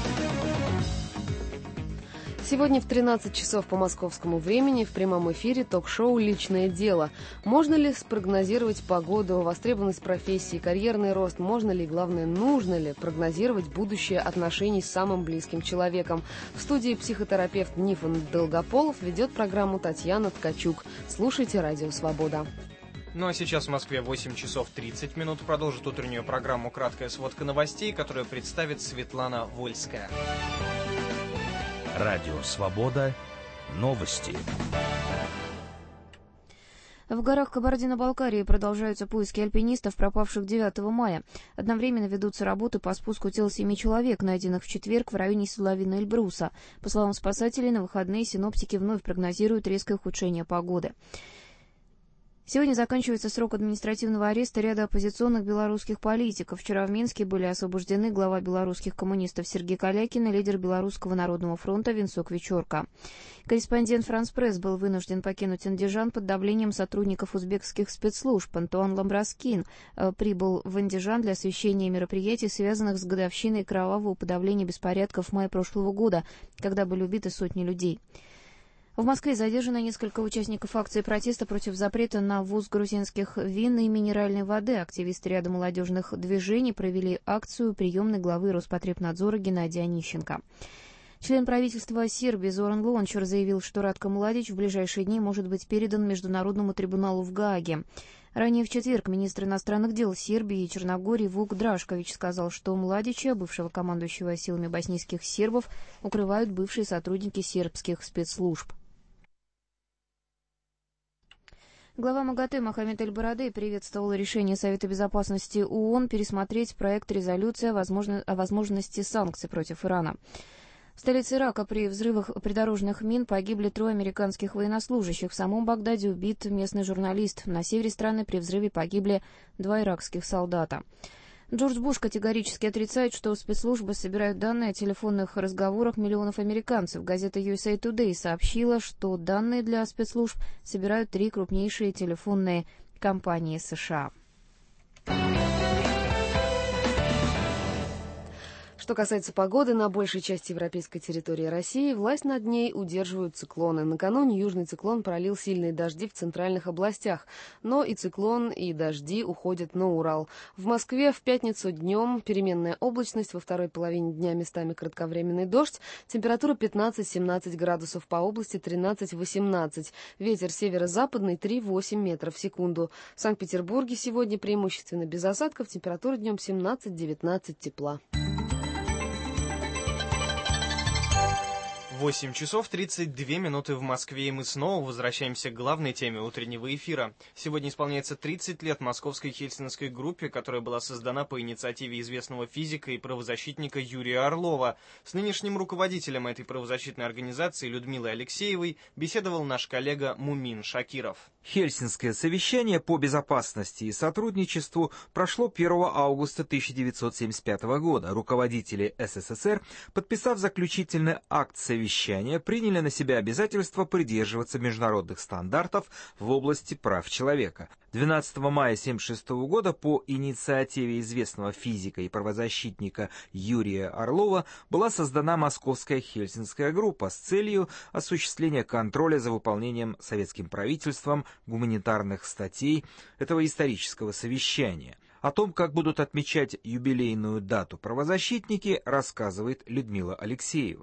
Сегодня в тринадцать часов по московскому времени в прямом эфире ток-шоу «Личное дело». Можно ли спрогнозировать погоду, востребованность профессии, карьерный рост? Можно ли, главное, нужно ли прогнозировать будущее отношений с самым близким человеком? В студии психотерапевт Нифон Долгополов ведет программу Татьяна Ткачук. Слушайте «Радио Свобода».
Ну а сейчас в Москве восемь часов тридцать минут. Продолжит утреннюю программу «Краткая сводка новостей», которую представит Светлана Вольская.
Радио «Свобода». Новости.
В горах Кабардино-Балкарии продолжаются поиски альпинистов, пропавших девятого мая. Одновременно ведутся работы по спуску тел семи человек, найденных в четверг в районе седловины Эльбруса. По словам спасателей, на выходные синоптики вновь прогнозируют резкое ухудшение погоды. Сегодня заканчивается срок административного ареста ряда оппозиционных белорусских политиков. Вчера в Минске были освобождены глава белорусских коммунистов Сергей Калякин и лидер Белорусского народного фронта Венцок Вечорка. Корреспондент «Франс Пресс» был вынужден покинуть Андижан под давлением сотрудников узбекских спецслужб. Антуан Ламбраскин э, прибыл в Андижан для освещения мероприятий, связанных с годовщиной кровавого подавления беспорядков в мае прошлого года, когда были убиты сотни людей. В Москве задержано несколько участников акции протеста против запрета на ввоз грузинских вин и минеральной воды. Активисты ряда молодежных движений провели акцию приемной главы Роспотребнадзора Геннадия Онищенко. Член правительства Сербии Зоран Лончер заявил, что Радко Младич в ближайшие дни может быть передан Международному трибуналу в Гааге. Ранее в четверг министр иностранных дел Сербии и Черногории Вук Драшкович сказал, что Младича, бывшего командующего силами боснийских сербов, укрывают бывшие сотрудники сербских спецслужб. Глава МАГАТЭ Мохаммед Эль-Барадей приветствовал решение Совета безопасности ООН пересмотреть проект резолюции о, возможно, о возможности санкций против Ирана. В столице Ирака при взрывах придорожных мин погибли трое американских военнослужащих. В самом Багдаде убит местный журналист. На севере страны при взрыве погибли два иракских солдата. Джордж Буш категорически отрицает, что спецслужбы собирают данные о телефонных разговорах миллионов американцев. Газета ю эс эй Today сообщила, что данные для спецслужб собирают три крупнейшие телефонные компании США.
Что касается погоды, на большей части европейской территории России власть над ней удерживают циклоны. Накануне южный циклон пролил сильные дожди в центральных областях, но и циклон, и дожди уходят на Урал. В Москве в пятницу днем переменная облачность, во второй половине дня местами кратковременный дождь, температура пятнадцать-семнадцать градусов, по области тринадцать-восемнадцать. Ветер северо-западный три-восемь метров в секунду. В Санкт-Петербурге сегодня преимущественно без осадков, температура днем семнадцать-девятнадцать тепла.
восемь часов тридцать две минуты в Москве, и мы снова возвращаемся к главной теме утреннего эфира. Сегодня исполняется тридцать лет московской хельсинской группе, которая была создана по инициативе известного физика и правозащитника Юрия Орлова. С нынешним руководителем этой правозащитной организации Людмилой Алексеевой беседовал наш коллега Мумин Шакиров.
Хельсинское совещание по безопасности и сотрудничеству прошло первого августа тысяча девятьсот семьдесят пятого года. Руководители эс эс эс эр, подписав заключительный акт совещания, приняли на себя обязательство придерживаться международных стандартов в области прав человека. двенадцатого мая тысяча девятьсот семьдесят шестого года по инициативе известного физика и правозащитника Юрия Орлова была создана Московская Хельсинская группа с целью осуществления контроля за выполнением советским правительством гуманитарных статей этого исторического совещания. О том, как будут отмечать юбилейную дату правозащитники, рассказывает Людмила Алексеева.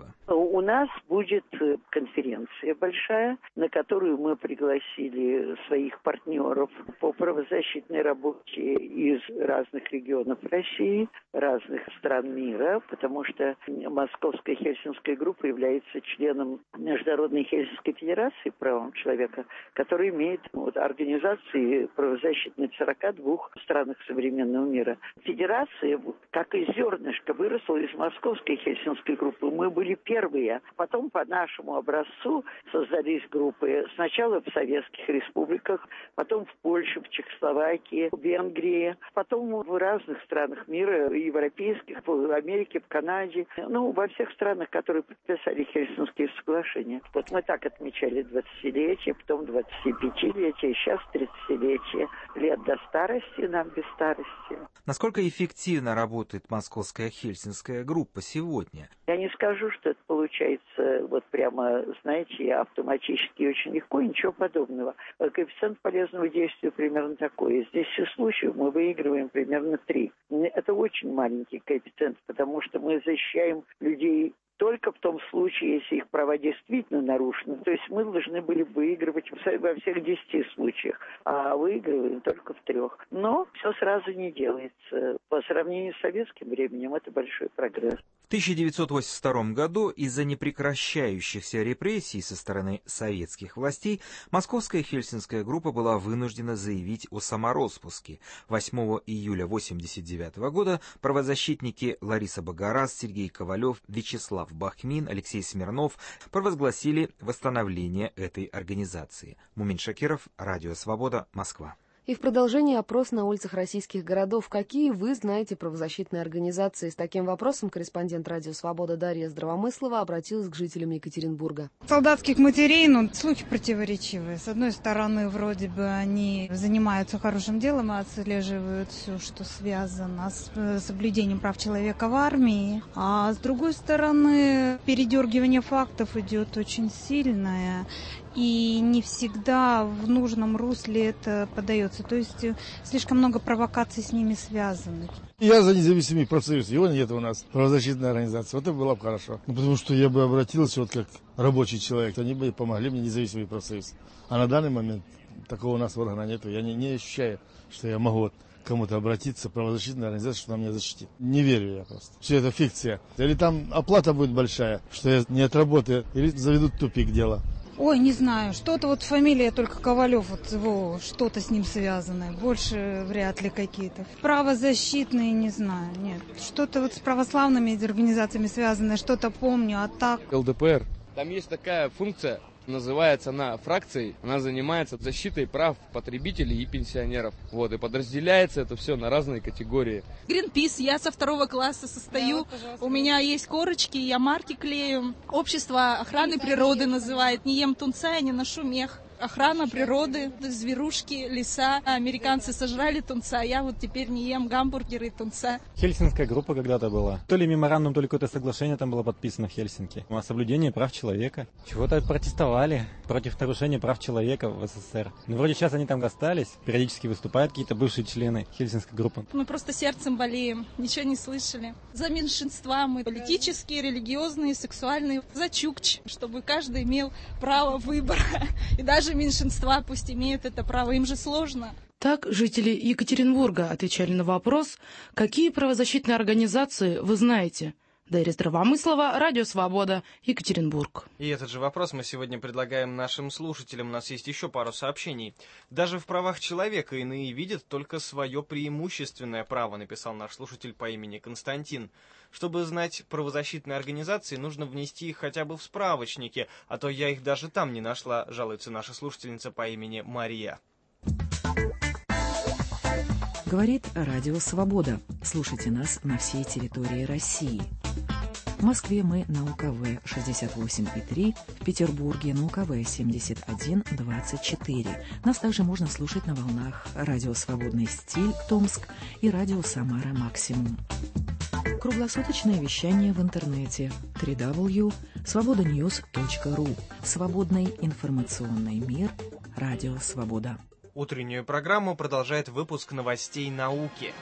у нас будет конференция большая, на которую мы пригласили своих партнеров по правозащитной работе из разных регионов России, разных стран мира, потому что Московская Хельсинская группа является членом Международной Хельсинской Федерации правам человека, которая имеет вот, организации правозащитные в сорока двух странах современного мира. Федерация, как из зернышка, выросла из Московской Хельсинской группы. Мы были первые. Потом по нашему образцу создались группы. Сначала в советских республиках, потом в Польше, в Чехословакии, в Венгрии, потом в разных странах мира, европейских, в Америке, в Канаде. Ну, во всех странах, которые подписали Хельсинские соглашения. Вот мы так отмечали двадцатилетие, потом двадцатипятилетие, сейчас тридцатилетие. Лет до старости, нам без старости.
Насколько эффективно работает Московская Хельсинская группа сегодня?
Я не скажу, что это получается вот прямо, знаете, автоматически очень легко, ничего подобного. Коэффициент полезного действия примерно такой. Здесь все случаев мы выигрываем примерно три. Это очень маленький коэффициент, потому что мы защищаем людей только в том случае, если их права действительно нарушены. То есть мы должны были выигрывать во всех десяти случаях, а выигрываем только в трех. Но все сразу не делается. По сравнению с советским временем это большой прогресс.
В тысяча девятьсот восемьдесят втором году из-за непрекращающихся репрессий со стороны советских властей Московская Хельсинская группа была вынуждена заявить о самороспуске. восьмого июля восемьдесят девятого года правозащитники Лариса Богораз, Сергей Ковалев, Вячеслав Бахмин, Алексей Смирнов провозгласили восстановление этой организации. Мумин Шакиров, Радио Свобода, Москва.
И в продолжении опрос на улицах российских городов. Какие вы знаете правозащитные организации? С таким вопросом корреспондент Радио Свобода Дарья Здравомыслова обратилась к жителям Екатеринбурга.
Солдатских матерей, ну, слухи противоречивые. С одной стороны, вроде бы они занимаются хорошим делом и отслеживают все, что связано с соблюдением прав человека в армии. А с другой стороны, передергивание фактов идет очень сильное. И не всегда в нужном русле это подается. То есть слишком много провокаций с ними связаны.
Я за независимый профсоюз. Его нет у нас. Правозащитная организация. Вот это было бы хорошо. Ну, потому что я бы обратился вот как рабочий человек. Они бы помогли мне, независимый профсоюз. А на данный момент такого у нас органа нету. Я не, не ощущаю, что я могу вот кому-то обратиться, правозащитная организация, что она меня защитит. Не верю я просто. Все это фикция. Или там оплата будет большая, что я не отработаю, или заведут в тупик дело.
Ой, не знаю, что-то вот фамилия только Ковалев, вот его, что-то с ним связанное, больше вряд ли какие-то. Правозащитные, не знаю, нет. Что-то вот с православными организациями связанное, что-то помню, а так...
эл дэ пэ эр, там есть такая функция, называется она фракцией, она занимается защитой прав потребителей и пенсионеров. Вот, и подразделяется это все на разные категории.
Гринпис, я со второго класса состою, да, вот, у меня есть корочки, я марки клею. Общество охраны природы называет, не ем тунца, я не ношу мех. Охрана природы, зверушки, леса. Американцы сожрали тунца, я вот теперь не ем гамбургеры и тунца.
Хельсинская группа когда-то была. То ли меморандум, то ли какое-то соглашение там было подписано в Хельсинки. О соблюдении прав человека. Чего-то протестовали против нарушения прав человека в эс эс эс эр. Ну, вроде сейчас они там остались, периодически выступают какие-то бывшие члены Хельсинской группы.
Мы просто сердцем болеем, ничего не слышали. За меньшинства мы политические, религиозные, сексуальные. За чукч, чтобы каждый имел право выбора. И даже меньшинства пусть имеют это право, им же сложно.
Так жители Екатеринбурга отвечали на вопрос, какие правозащитные организации вы знаете. Дарья Здравомыслова, Радио Свобода, Екатеринбург.
И этот же вопрос мы сегодня предлагаем нашим слушателям. У нас есть еще пару сообщений. Даже в правах человека иные видят только свое преимущественное право, написал наш слушатель по имени Константин. Чтобы знать правозащитные организации, нужно внести их хотя бы в справочники, а то я их даже там не нашла, жалуется наша слушательница по имени Мария.
Говорит Радио Свобода. Слушайте нас на всей территории России. В Москве мы на У Ка Вэ шестьдесят восемь и три, в Петербурге на У Ка Вэ семьдесят один двадцать четыре. Нас также можно слушать на волнах Радио Свободный стиль Томск и Радио Самара Максимум. Круглосуточное вещание в интернете дабл ю дабл ю дабл ю точка свобода ньюс точка ру. Свободный информационный мир. Радио Свобода.
Утреннюю программу продолжает выпуск новостей науки.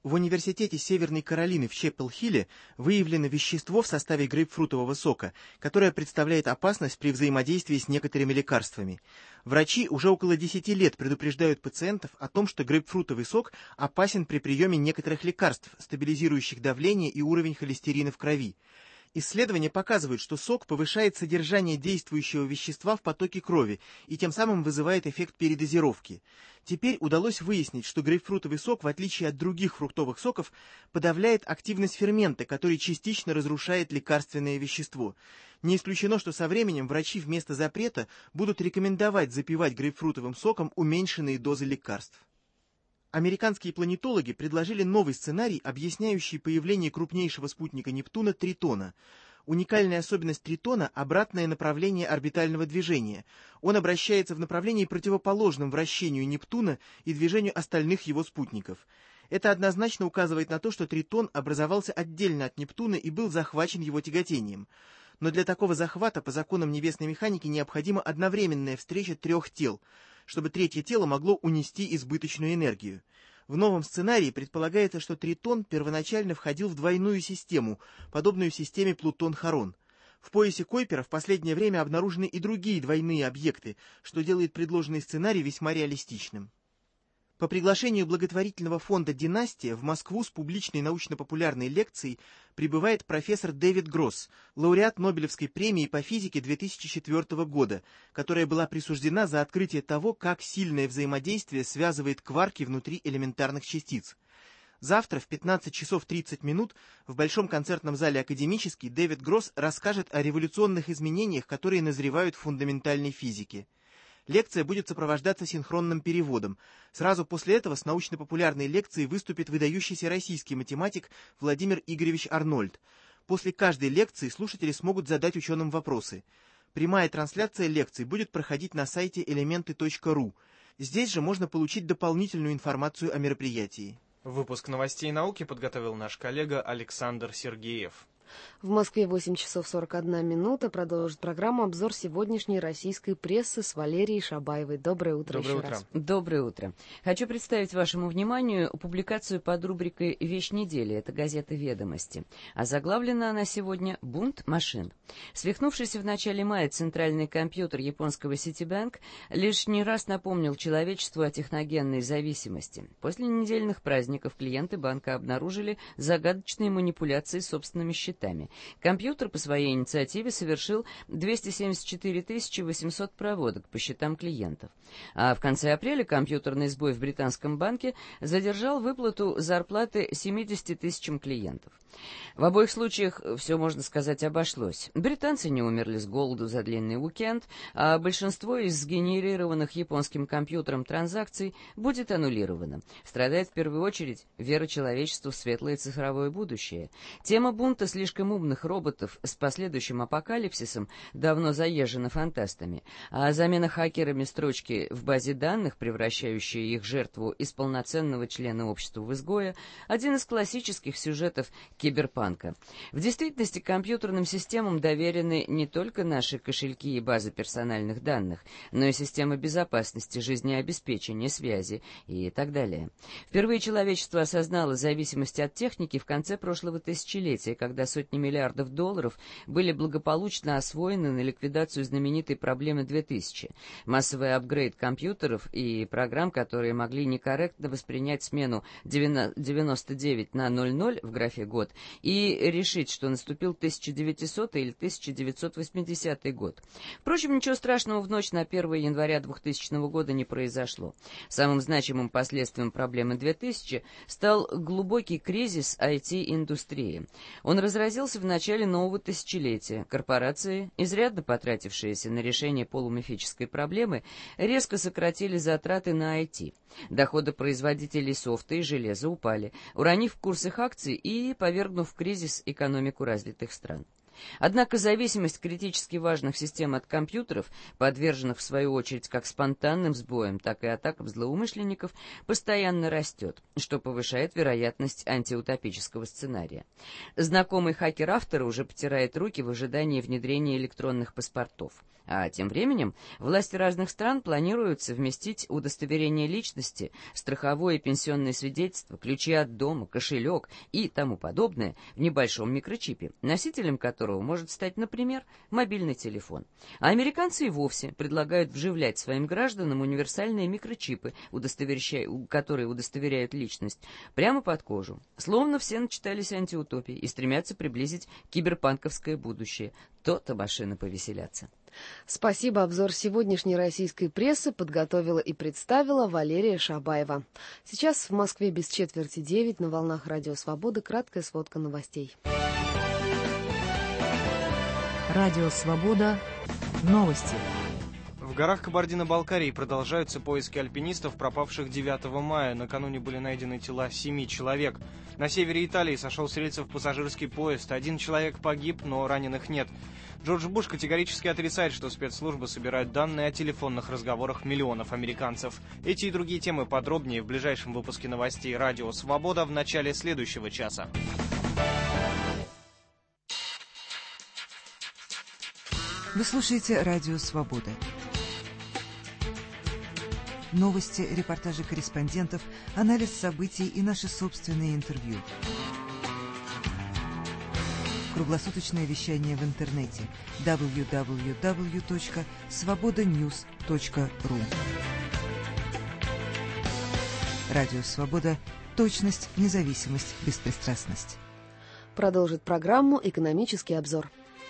В университете Северной Каролины в Чеппел-Хилле выявлено вещество в составе грейпфрутового сока, которое представляет опасность при взаимодействии с некоторыми лекарствами. Врачи уже около десяти лет предупреждают пациентов о том, что грейпфрутовый сок опасен при приеме некоторых лекарств, стабилизирующих давление и уровень холестерина в крови. Исследования показывают, что сок повышает содержание действующего вещества в потоке крови и тем самым вызывает эффект передозировки. Теперь удалось выяснить, что грейпфрутовый сок, в отличие от других фруктовых соков, подавляет активность фермента, который частично разрушает лекарственное вещество. Не исключено, что со временем врачи вместо запрета будут рекомендовать запивать грейпфрутовым соком уменьшенные дозы лекарств. Американские планетологи предложили новый сценарий, объясняющий появление крупнейшего спутника Нептуна Тритона. Уникальная особенность Тритона – обратное направление орбитального движения. Он обращается в направлении, противоположном вращению Нептуна и движению остальных его спутников. Это однозначно указывает на то, что Тритон образовался отдельно от Нептуна и был захвачен его тяготением. Но для такого захвата по законам небесной механики необходима одновременная встреча трех тел, чтобы третье тело могло унести избыточную энергию. В новом сценарии предполагается, что Тритон первоначально входил в двойную систему, подобную системе Плутон-Харон. В поясе Койпера в последнее время обнаружены и другие двойные объекты, что делает предложенный сценарий весьма реалистичным. По приглашению благотворительного фонда «Династия» в Москву с публичной научно-популярной лекцией прибывает профессор Дэвид Гросс, лауреат Нобелевской премии по физике две тысячи четвёртого года, которая была присуждена за открытие того, как сильное взаимодействие связывает кварки внутри элементарных частиц. Завтра в пятнадцать часов тридцать минут в Большом концертном зале «Академический» Дэвид Гросс расскажет о революционных изменениях, которые назревают в фундаментальной физике. Лекция будет сопровождаться синхронным переводом. Сразу после этого с научно-популярной лекцией выступит выдающийся российский математик Владимир Игоревич Арнольд. После каждой лекции слушатели смогут задать ученым вопросы. Прямая трансляция лекций будет проходить на сайте элементы точка ру. Здесь же можно получить дополнительную информацию о мероприятии.
Выпуск новостей науки подготовил наш коллега Александр Сергеев.
В Москве восемь часов сорок одна минута. Продолжит программу обзор сегодняшней российской прессы с Валерией Шабаевой. Доброе утро
Доброе
еще
утро.
раз.
Доброе утро. Хочу представить вашему вниманию публикацию под рубрикой «Вещь недели». Это газета «Ведомости». А заглавлена она сегодня «Бунт машин». Свихнувшийся в начале мая центральный компьютер японского Citibank лишний раз напомнил человечеству о техногенной зависимости. После недельных праздников клиенты банка обнаружили загадочные манипуляции с собственными счетами. Компьютер по своей инициативе совершил двести семьдесят четыре тысячи восемьсот проводок по счетам клиентов. А в конце апреля компьютерный сбой в британском банке задержал выплату зарплаты семидесяти тысячам клиентов. В обоих случаях все, можно сказать, обошлось. Британцы не умерли с голоду за длинный уикенд, а большинство из сгенерированных японским компьютером транзакций будет аннулировано. Страдает в первую очередь вера человечества в светлое цифровое будущее. Тема бунта слишком умных роботов с последующим апокалипсисом давно заезжена фантастами, а замена хакерами строчки в базе данных, превращающая их жертву из полноценного члена общества в изгоя, один из классических сюжетов киберпанка. В действительности компьютерным системам доверены не только наши кошельки и базы персональных данных, но и системы безопасности, жизнеобеспечения, связи и так далее. Впервые человечество осознало зависимость от техники в конце прошлого тысячелетия, когда сотни миллиардов долларов были благополучно освоены на ликвидацию знаменитой проблемы две тысячи. Массовый апгрейд компьютеров и программ, которые могли некорректно воспринять смену девяносто девять на ноль ноль в графе «год» и решить, что наступил тысяча девятисотый или тысяча девятьсот восьмидесятый год. Впрочем, ничего страшного в ночь на первое января двухтысячного года не произошло. Самым значимым последствием проблемы две тысячи стал глубокий кризис ай ти-индустрии. Он разразился в начале нового тысячелетия. Корпорации, изрядно потратившиеся на решение полумифической проблемы, резко сократили затраты на ай ти. Доходы производителей софта и железа упали, уронив курс их акций и повергнув в кризис экономику развитых стран. Однако зависимость критически важных систем от компьютеров, подверженных в свою очередь как спонтанным сбоям, так и атакам злоумышленников, постоянно растет, что повышает вероятность антиутопического сценария. Знакомый хакер автора уже потирает руки в ожидании внедрения электронных паспортов. А тем временем власти разных стран планируют совместить удостоверение личности, страховое и пенсионное свидетельство, ключи от дома, кошелек и тому подобное в небольшом микрочипе, носителем которого может стать, например, мобильный телефон. А американцы и вовсе предлагают вживлять своим гражданам универсальные микрочипы, удостоверяющие, которые удостоверяют личность, прямо под кожу. Словно все начитались антиутопий и стремятся приблизить киберпанковское будущее. То-то машины повеселятся.
Спасибо. Обзор сегодняшней российской прессы подготовила и представила Валерия Шабаева. Сейчас в Москве без четверти девять, на волнах Радио Свободы краткая сводка новостей.
Радио Свобода. Новости.
В горах Кабардино-Балкарии продолжаются поиски альпинистов, пропавших девятого мая. Накануне были найдены тела семи человек. На севере Италии сошел с рельсов пассажирский поезд. Один человек погиб, но раненых нет. Джордж Буш категорически отрицает, что спецслужбы собирают данные о телефонных разговорах миллионов американцев. Эти и другие темы подробнее в ближайшем выпуске новостей «Радио Свобода» в начале следующего часа.
Вы слушаете «Радио Свобода». Новости, репортажи корреспондентов, анализ событий и наши собственные интервью. Круглосуточное вещание в интернете дабл ю дабл ю дабл ю точка свобода ньюс точка ру. Радио Свобода. Точность, независимость, беспристрастность.
Продолжит программу «Экономический обзор».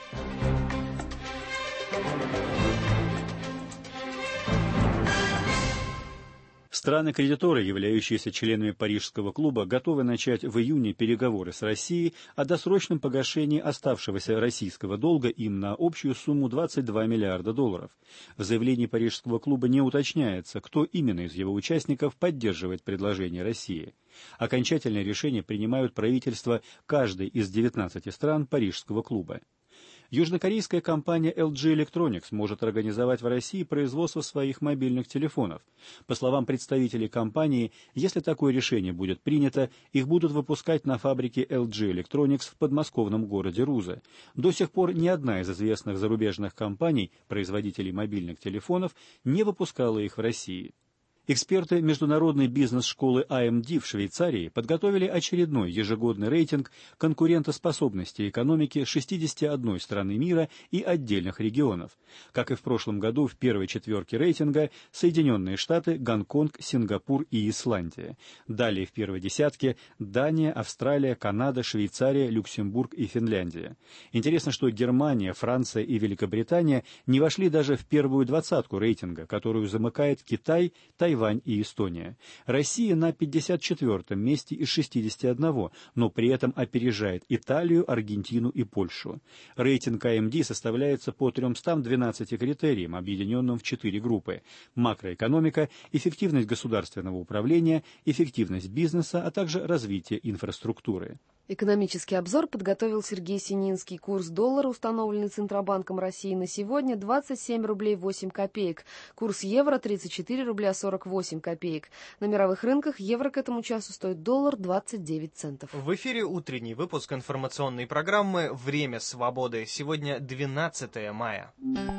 Страны-кредиторы, являющиеся членами Парижского клуба, готовы начать в июне переговоры с Россией о досрочном погашении оставшегося российского долга им на общую сумму двадцать два миллиарда долларов. В заявлении Парижского клуба не уточняется, кто именно из его участников поддерживает предложение России. Окончательное решение принимают правительства каждой из девятнадцати стран Парижского клуба. Южнокорейская компания эл джи Electronics может организовать в России производство своих мобильных телефонов. По словам представителей компании, если такое решение будет принято, их будут выпускать на фабрике эл джи Electronics в подмосковном городе Руза. До сих пор ни одна из известных зарубежных компаний, производителей мобильных телефонов, не выпускала их в России. Эксперты международной бизнес-школы эй эм ди в Швейцарии подготовили очередной ежегодный рейтинг конкурентоспособности экономики шестидесяти одной страны мира и отдельных регионов. Как и в прошлом году, в первой четверке рейтинга Соединенные Штаты, Гонконг, Сингапур и Исландия. Далее в первой десятке Дания, Австралия, Канада, Швейцария, Люксембург и Финляндия. Интересно, что Германия, Франция и Великобритания не вошли даже в первую двадцатку рейтинга, которую замыкает Китай, Тайвань, Тайвань и Эстония. Россия на пятьдесят четвёртом месте из шестидесяти одного, но при этом опережает Италию, Аргентину и Польшу. Рейтинг эй эм ди составляется по тремстам двенадцати критериям, объединенным в четыре группы: макроэкономика, эффективность государственного управления, эффективность бизнеса, а также развитие инфраструктуры.
Экономический обзор подготовил Сергей Сининский. Курс доллара, установленный Центробанком России на сегодня, двадцать семь рублей восемь копеек. Курс евро тридцать четыре рубля сорок восемь копеек. На мировых рынках евро к этому часу стоит доллар двадцать девять центов.
В эфире утренний выпуск информационной программы «Время свободы». Сегодня двенадцатое мая.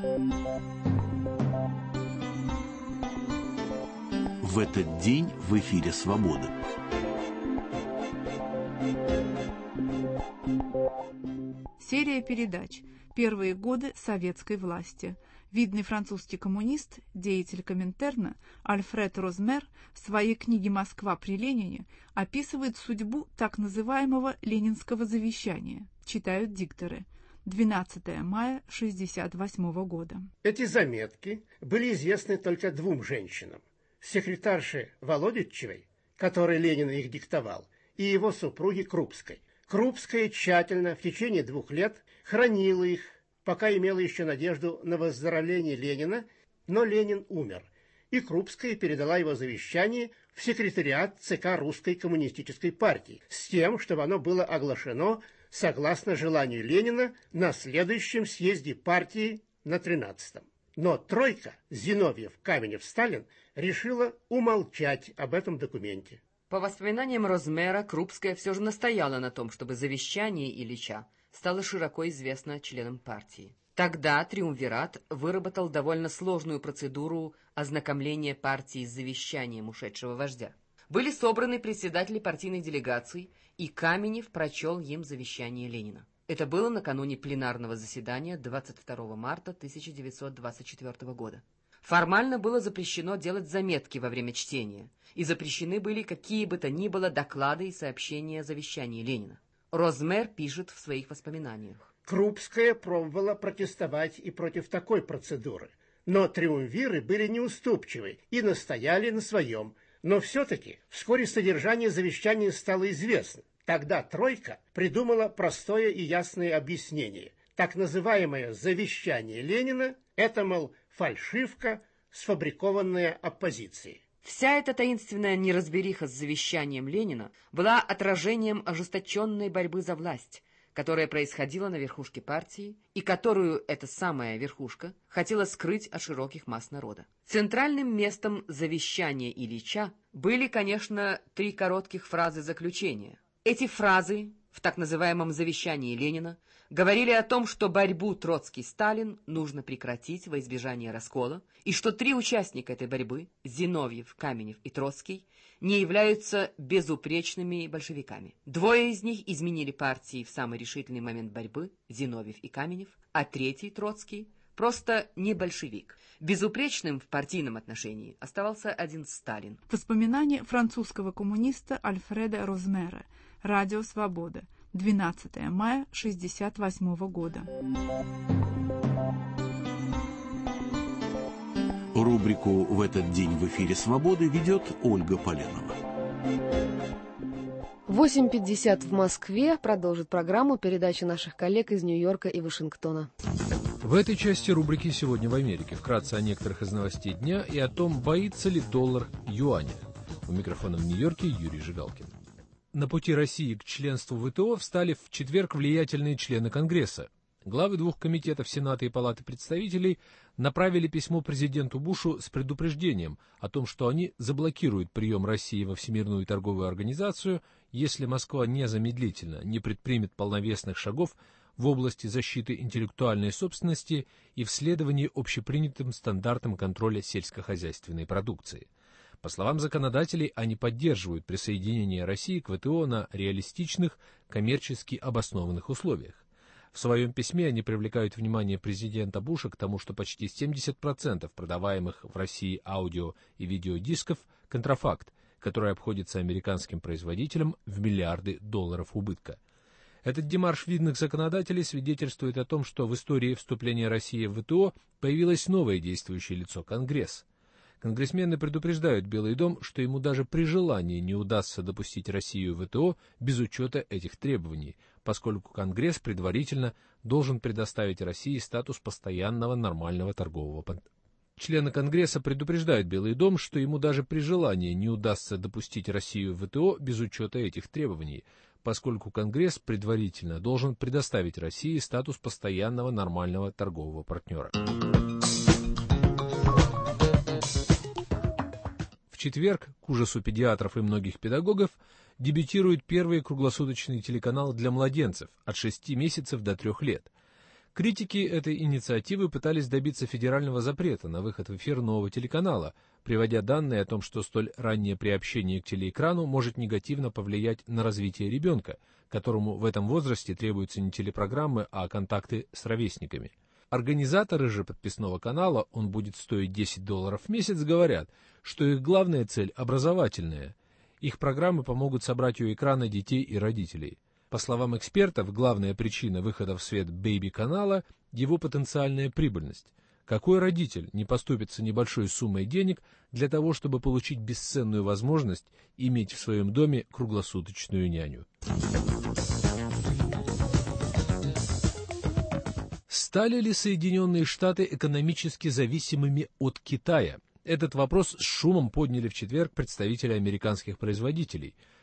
В этот день в эфире «Свободы».
Серия передач «Первые годы советской власти». Видный французский коммунист, деятель Коминтерна Альфред Розмер в своей книге «Москва при Ленине» описывает судьбу так называемого ленинского завещания. Читают дикторы. двенадцатое мая шестьдесят восьмого года.
Эти заметки были известны только двум женщинам. Секретарше Володичевой, которой Ленин их диктовал, и его супруге Крупской. Крупская тщательно в течение двух лет хранила их, пока имела еще надежду на выздоровление Ленина, но Ленин умер, и Крупская передала его завещание в секретариат ЦК Русской коммунистической партии с тем, чтобы оно было оглашено согласно желанию Ленина на следующем съезде партии на тринадцатом. Но тройка Зиновьев, Каменев, Сталин решила умолчать об этом документе.
По воспоминаниям Розмера, Крупская все же настояла на том, чтобы завещание Ильича стало широко известно членам партии. Тогда Триумвират выработал довольно сложную процедуру ознакомления партии с завещанием ушедшего вождя. Были собраны председатели партийных делегаций, и Каменев прочел им завещание Ленина. Это было накануне пленарного заседания двадцать второго марта тысяча девятьсот двадцать четвёртого года. Формально было запрещено делать заметки во время чтения, и запрещены были какие бы то ни было доклады и сообщения о завещании Ленина. Розмер пишет в своих воспоминаниях.
Крупская пробовала протестовать и против такой процедуры, но триумвиры были неуступчивы и настояли на своем. Но все-таки вскоре содержание завещания стало известно. Тогда тройка придумала простое и ясное объяснение. Так называемое завещание Ленина – это, мол, фальшивка, сфабрикованная оппозицией.
Вся эта таинственная неразбериха с завещанием Ленина была отражением ожесточенной борьбы за власть, которая происходила на верхушке партии и которую эта самая верхушка хотела скрыть от широких масс народа. Центральным местом завещания Ильича были, конечно, три коротких фразы заключения. Эти фразы в так называемом завещании Ленина говорили о том, что борьбу Троцкий-Сталин нужно прекратить во избежание раскола, и что три участника этой борьбы, Зиновьев, Каменев и Троцкий, не являются безупречными большевиками. Двое из них изменили партии в самый решительный момент борьбы, Зиновьев и Каменев, а третий, Троцкий, просто не большевик. Безупречным в партийном отношении оставался один Сталин.
Воспоминания французского коммуниста Альфреда Розмера. Радио «Свобода». двенадцатого мая шестьдесят восьмого года.
Рубрику «В этот день в эфире «Свободы» ведет Ольга Поленова.
восемь пятьдесят в Москве. Продолжит программу передача наших коллег из Нью-Йорка и Вашингтона.
В этой части рубрики «Сегодня в Америке» вкратце о некоторых из новостей дня и о том, боится ли доллар юаня. У микрофона в Нью-Йорке Юрий Жигалкин. На пути России к членству в ВТО встали в четверг влиятельные члены Конгресса. Главы двух комитетов Сената и Палаты представителей направили письмо президенту Бушу с предупреждением о том, что они заблокируют прием России во Всемирную торговую организацию, если Москва незамедлительно не предпримет полновесных шагов в области защиты интеллектуальной собственности и в следовании общепринятым стандартам контроля сельскохозяйственной продукции. По словам законодателей, они поддерживают присоединение России к ВТО на реалистичных, коммерчески обоснованных условиях. В своем письме они привлекают внимание президента Буша к тому, что почти семьдесят процентов продаваемых в России аудио- и видеодисков – контрафакт, который обходится американским производителям в миллиарды долларов убытка. Этот демарш видных законодателей свидетельствует о том, что в истории вступления России в ВТО появилось новое действующее лицо – Конгресс. Конгрессмены предупреждают Белый дом, что ему даже при желании не удастся допустить Россию в ВТО без учета этих требований, поскольку Конгресс предварительно должен предоставить России статус постоянного нормального торгового партнера. Члены Конгресса предупреждают Белый дом, что ему даже при желании не удастся допустить Россию в ВТО без учета этих требований, поскольку Конгресс предварительно должен предоставить России статус постоянного нормального торгового партнера. В четверг, к ужасу педиатров и многих педагогов, дебютирует первый круглосуточный телеканал для младенцев от шести месяцев до трех лет. Критики этой инициативы пытались добиться федерального запрета на выход в эфир нового телеканала, приводя данные о том, что столь раннее приобщение к телеэкрану может негативно повлиять на развитие ребенка, которому в этом возрасте требуются не телепрограммы, а контакты с ровесниками. Организаторы же подписного канала, он будет стоить десять долларов в месяц, говорят, что их главная цель – образовательная. Их программы помогут собрать у экрана детей и родителей. По словам экспертов, главная причина выхода в свет бэйби-канала – его потенциальная прибыльность. Какой родитель не поступится небольшой суммой денег для того, чтобы получить бесценную возможность иметь в своем доме круглосуточную няню? Стали ли Соединенные Штаты экономически зависимыми от Китая? Этот вопрос с шумом подняли в четверг представители американских производителей.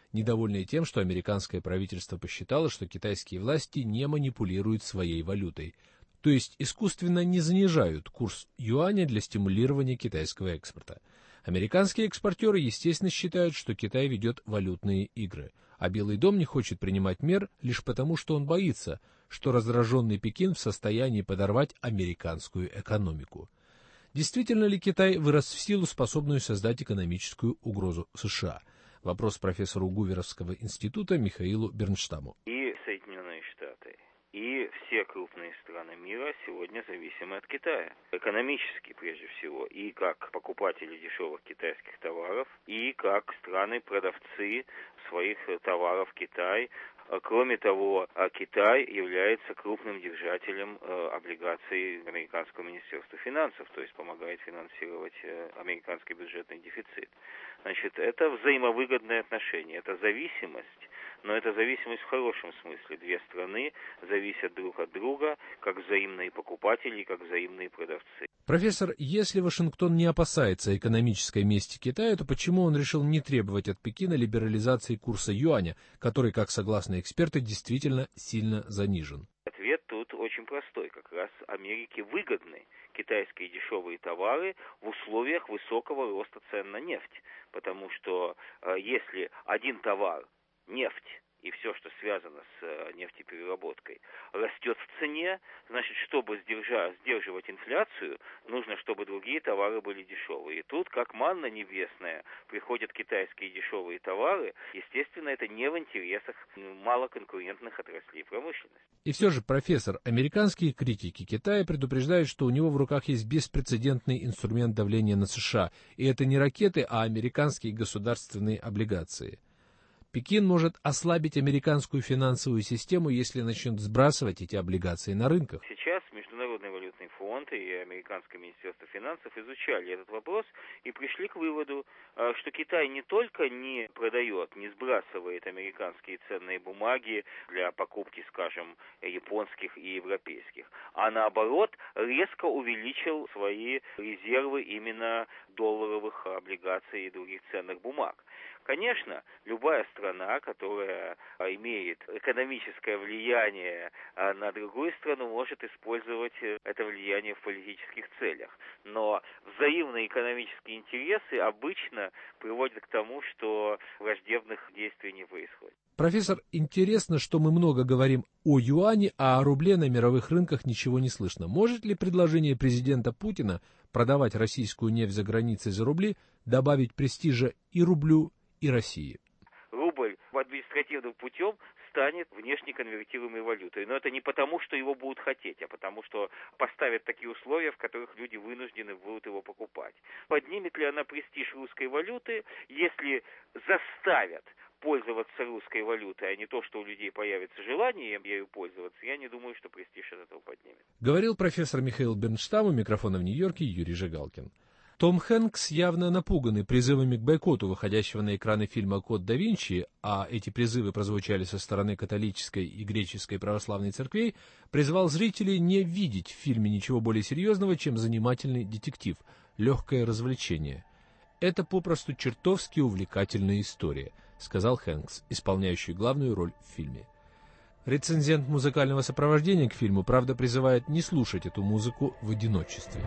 недовольные тем, что американское правительство посчитало, что китайские власти не манипулируют своей валютой, то есть искусственно не занижают курс юаня для стимулирования китайского экспорта. Американские экспортеры, естественно, считают, что Китай ведет валютные игры, а Белый дом не хочет принимать мер лишь потому, что он боится, что раздраженный Пекин в состоянии подорвать американскую экономику. Действительно ли Китай вырос в силу, способную создать экономическую угрозу США? Вопрос профессору Гуверовского института Михаилу Бернштаму.
И Соединенные Штаты, и все крупные страны мира сегодня зависимы от Китая. Экономически, прежде всего, и как покупатели дешевых китайских товаров, и как страны-продавцы своих товаров в Китай. Кроме того, Китай является крупным держателем облигаций американского министерства финансов, то есть помогает финансировать американский бюджетный дефицит. Значит, это взаимовыгодные отношения, это зависимость, но это зависимость в хорошем смысле. Две страны зависят друг от друга, как взаимные покупатели, как взаимные продавцы.
Профессор, если Вашингтон не опасается экономической мести Китая, то почему он решил не требовать от Пекина либерализации курса юаня, который, как согласны эксперты, действительно сильно занижен?
Ответ тут очень простой. Как раз Америке выгодны китайские дешевые товары в условиях высокого роста цен на нефть. Потому что э, если один товар, нефть, и все, что связано с э, нефтепереработкой, растет в цене, значит, чтобы сдержа, сдерживать инфляцию, нужно, чтобы другие товары были дешевые. И тут, как манна небесная, приходят китайские дешевые товары. Естественно, это не в интересах малоконкурентных отраслей промышленности.
И все же, профессор, американские критики Китая предупреждают, что у него в руках есть беспрецедентный инструмент давления на США. И это не ракеты, а американские государственные облигации. Пекин может ослабить американскую финансовую систему, если начнет сбрасывать эти облигации на рынках.
Сейчас Международный валютный фонд и Американское министерство финансов изучали этот вопрос и пришли к выводу, что Китай не только не продает, не сбрасывает американские ценные бумаги для покупки, скажем, японских и европейских, а наоборот резко увеличил свои резервы именно долларовых облигаций и других ценных бумаг. Конечно, любая страна, которая имеет экономическое влияние на другую страну, может использовать это влияние в политических целях. Но взаимные экономические интересы обычно приводят к тому, что враждебных действий не происходит.
Профессор, интересно, что мы много говорим о юане, а о рубле на мировых рынках ничего не слышно. Может ли предложение президента Путина продавать российскую нефть за границей за рубли добавить престижа и рублю, и России?
Рубль административным путем станет внешне конвертируемой валютой. Но это не потому, что его будут хотеть, а потому, что поставят такие условия, в которых люди вынуждены будут его покупать. Поднимет ли она престиж русской валюты, если заставят пользоваться русской валютой, а не то, что у людей появится желание ею пользоваться, я не думаю, что престиж от этого поднимет.
Говорил профессор Михаил Бернштам, у микрофона в Нью-Йорке Юрий Жигалкин. Том Хэнкс, явно напуганный призывами к бойкоту выходящего на экраны фильма «Код да Винчи», а эти призывы прозвучали со стороны католической и греческой православной церквей, призвал зрителей не видеть в фильме ничего более серьезного, чем занимательный детектив, легкое развлечение. «Это попросту чертовски увлекательная история», — сказал Хэнкс, исполняющий главную роль в фильме. Рецензент музыкального сопровождения к фильму, правда, призывает не слушать эту музыку в одиночестве.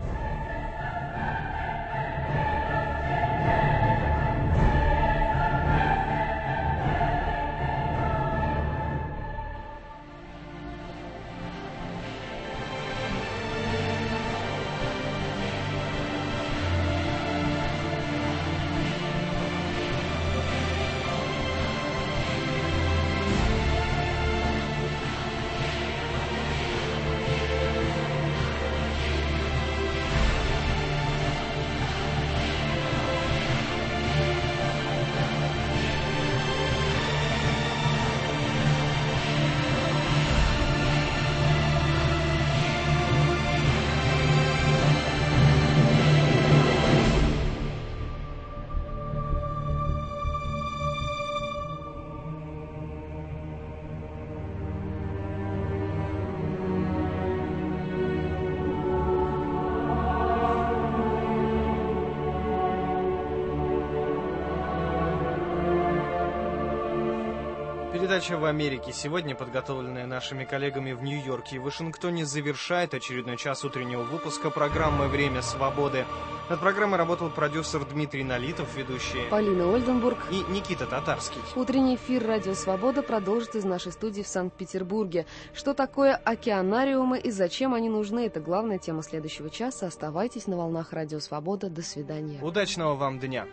Передача «В Америке» сегодня, подготовленная нашими коллегами в Нью-Йорке и Вашингтоне, завершает очередной час утреннего выпуска программы «Время свободы». Над программой работал продюсер Дмитрий Налитов, ведущие
Полина Ольденбург
и Никита Татарский.
Утренний эфир «Радио Свобода» продолжит из нашей студии в Санкт-Петербурге. Что такое океанариумы и зачем они нужны? Это главная тема следующего часа. Оставайтесь на волнах «Радио Свобода». До свидания.
Удачного вам дня.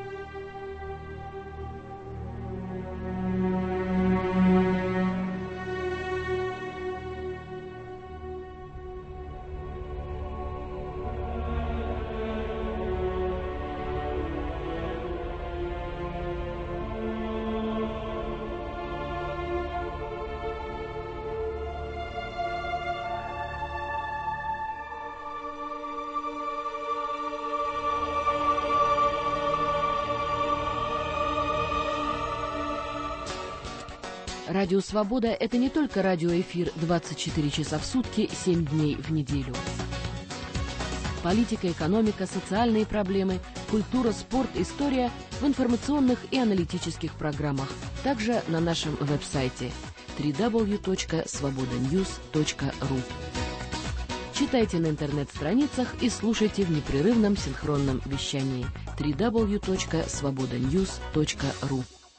Радио «Свобода» — это не только радиоэфир двадцать четыре часа в сутки, семь дней в неделю. Политика, экономика, социальные проблемы, культура, спорт, история в информационных и аналитических программах. Также на нашем веб-сайте дабл ю дабл ю дабл ю точка свобода ньюс точка ру. Читайте на интернет-страницах и слушайте в непрерывном синхронном вещании дабл ю дабл ю дабл ю точка свобода ньюс точка ру.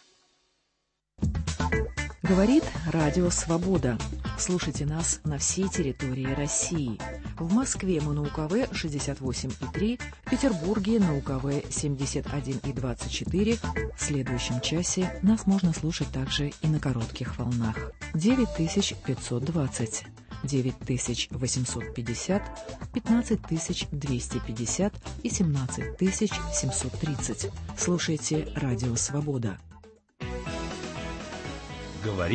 Говорит Радио Свобода. Слушайте нас на всей территории России. В Москве мы на У К В шестьдесят восемь и три, в Петербурге на У К В семьдесят один и двадцать четыре. В следующем часе нас можно слушать также и на коротких волнах. девять тысяч пятьсот двадцать, девять тысяч восемьсот пятьдесят, пятнадцать тысяч двести пятьдесят и семнадцать тысяч семьсот тридцать. Слушайте Радио Свобода.
Говорит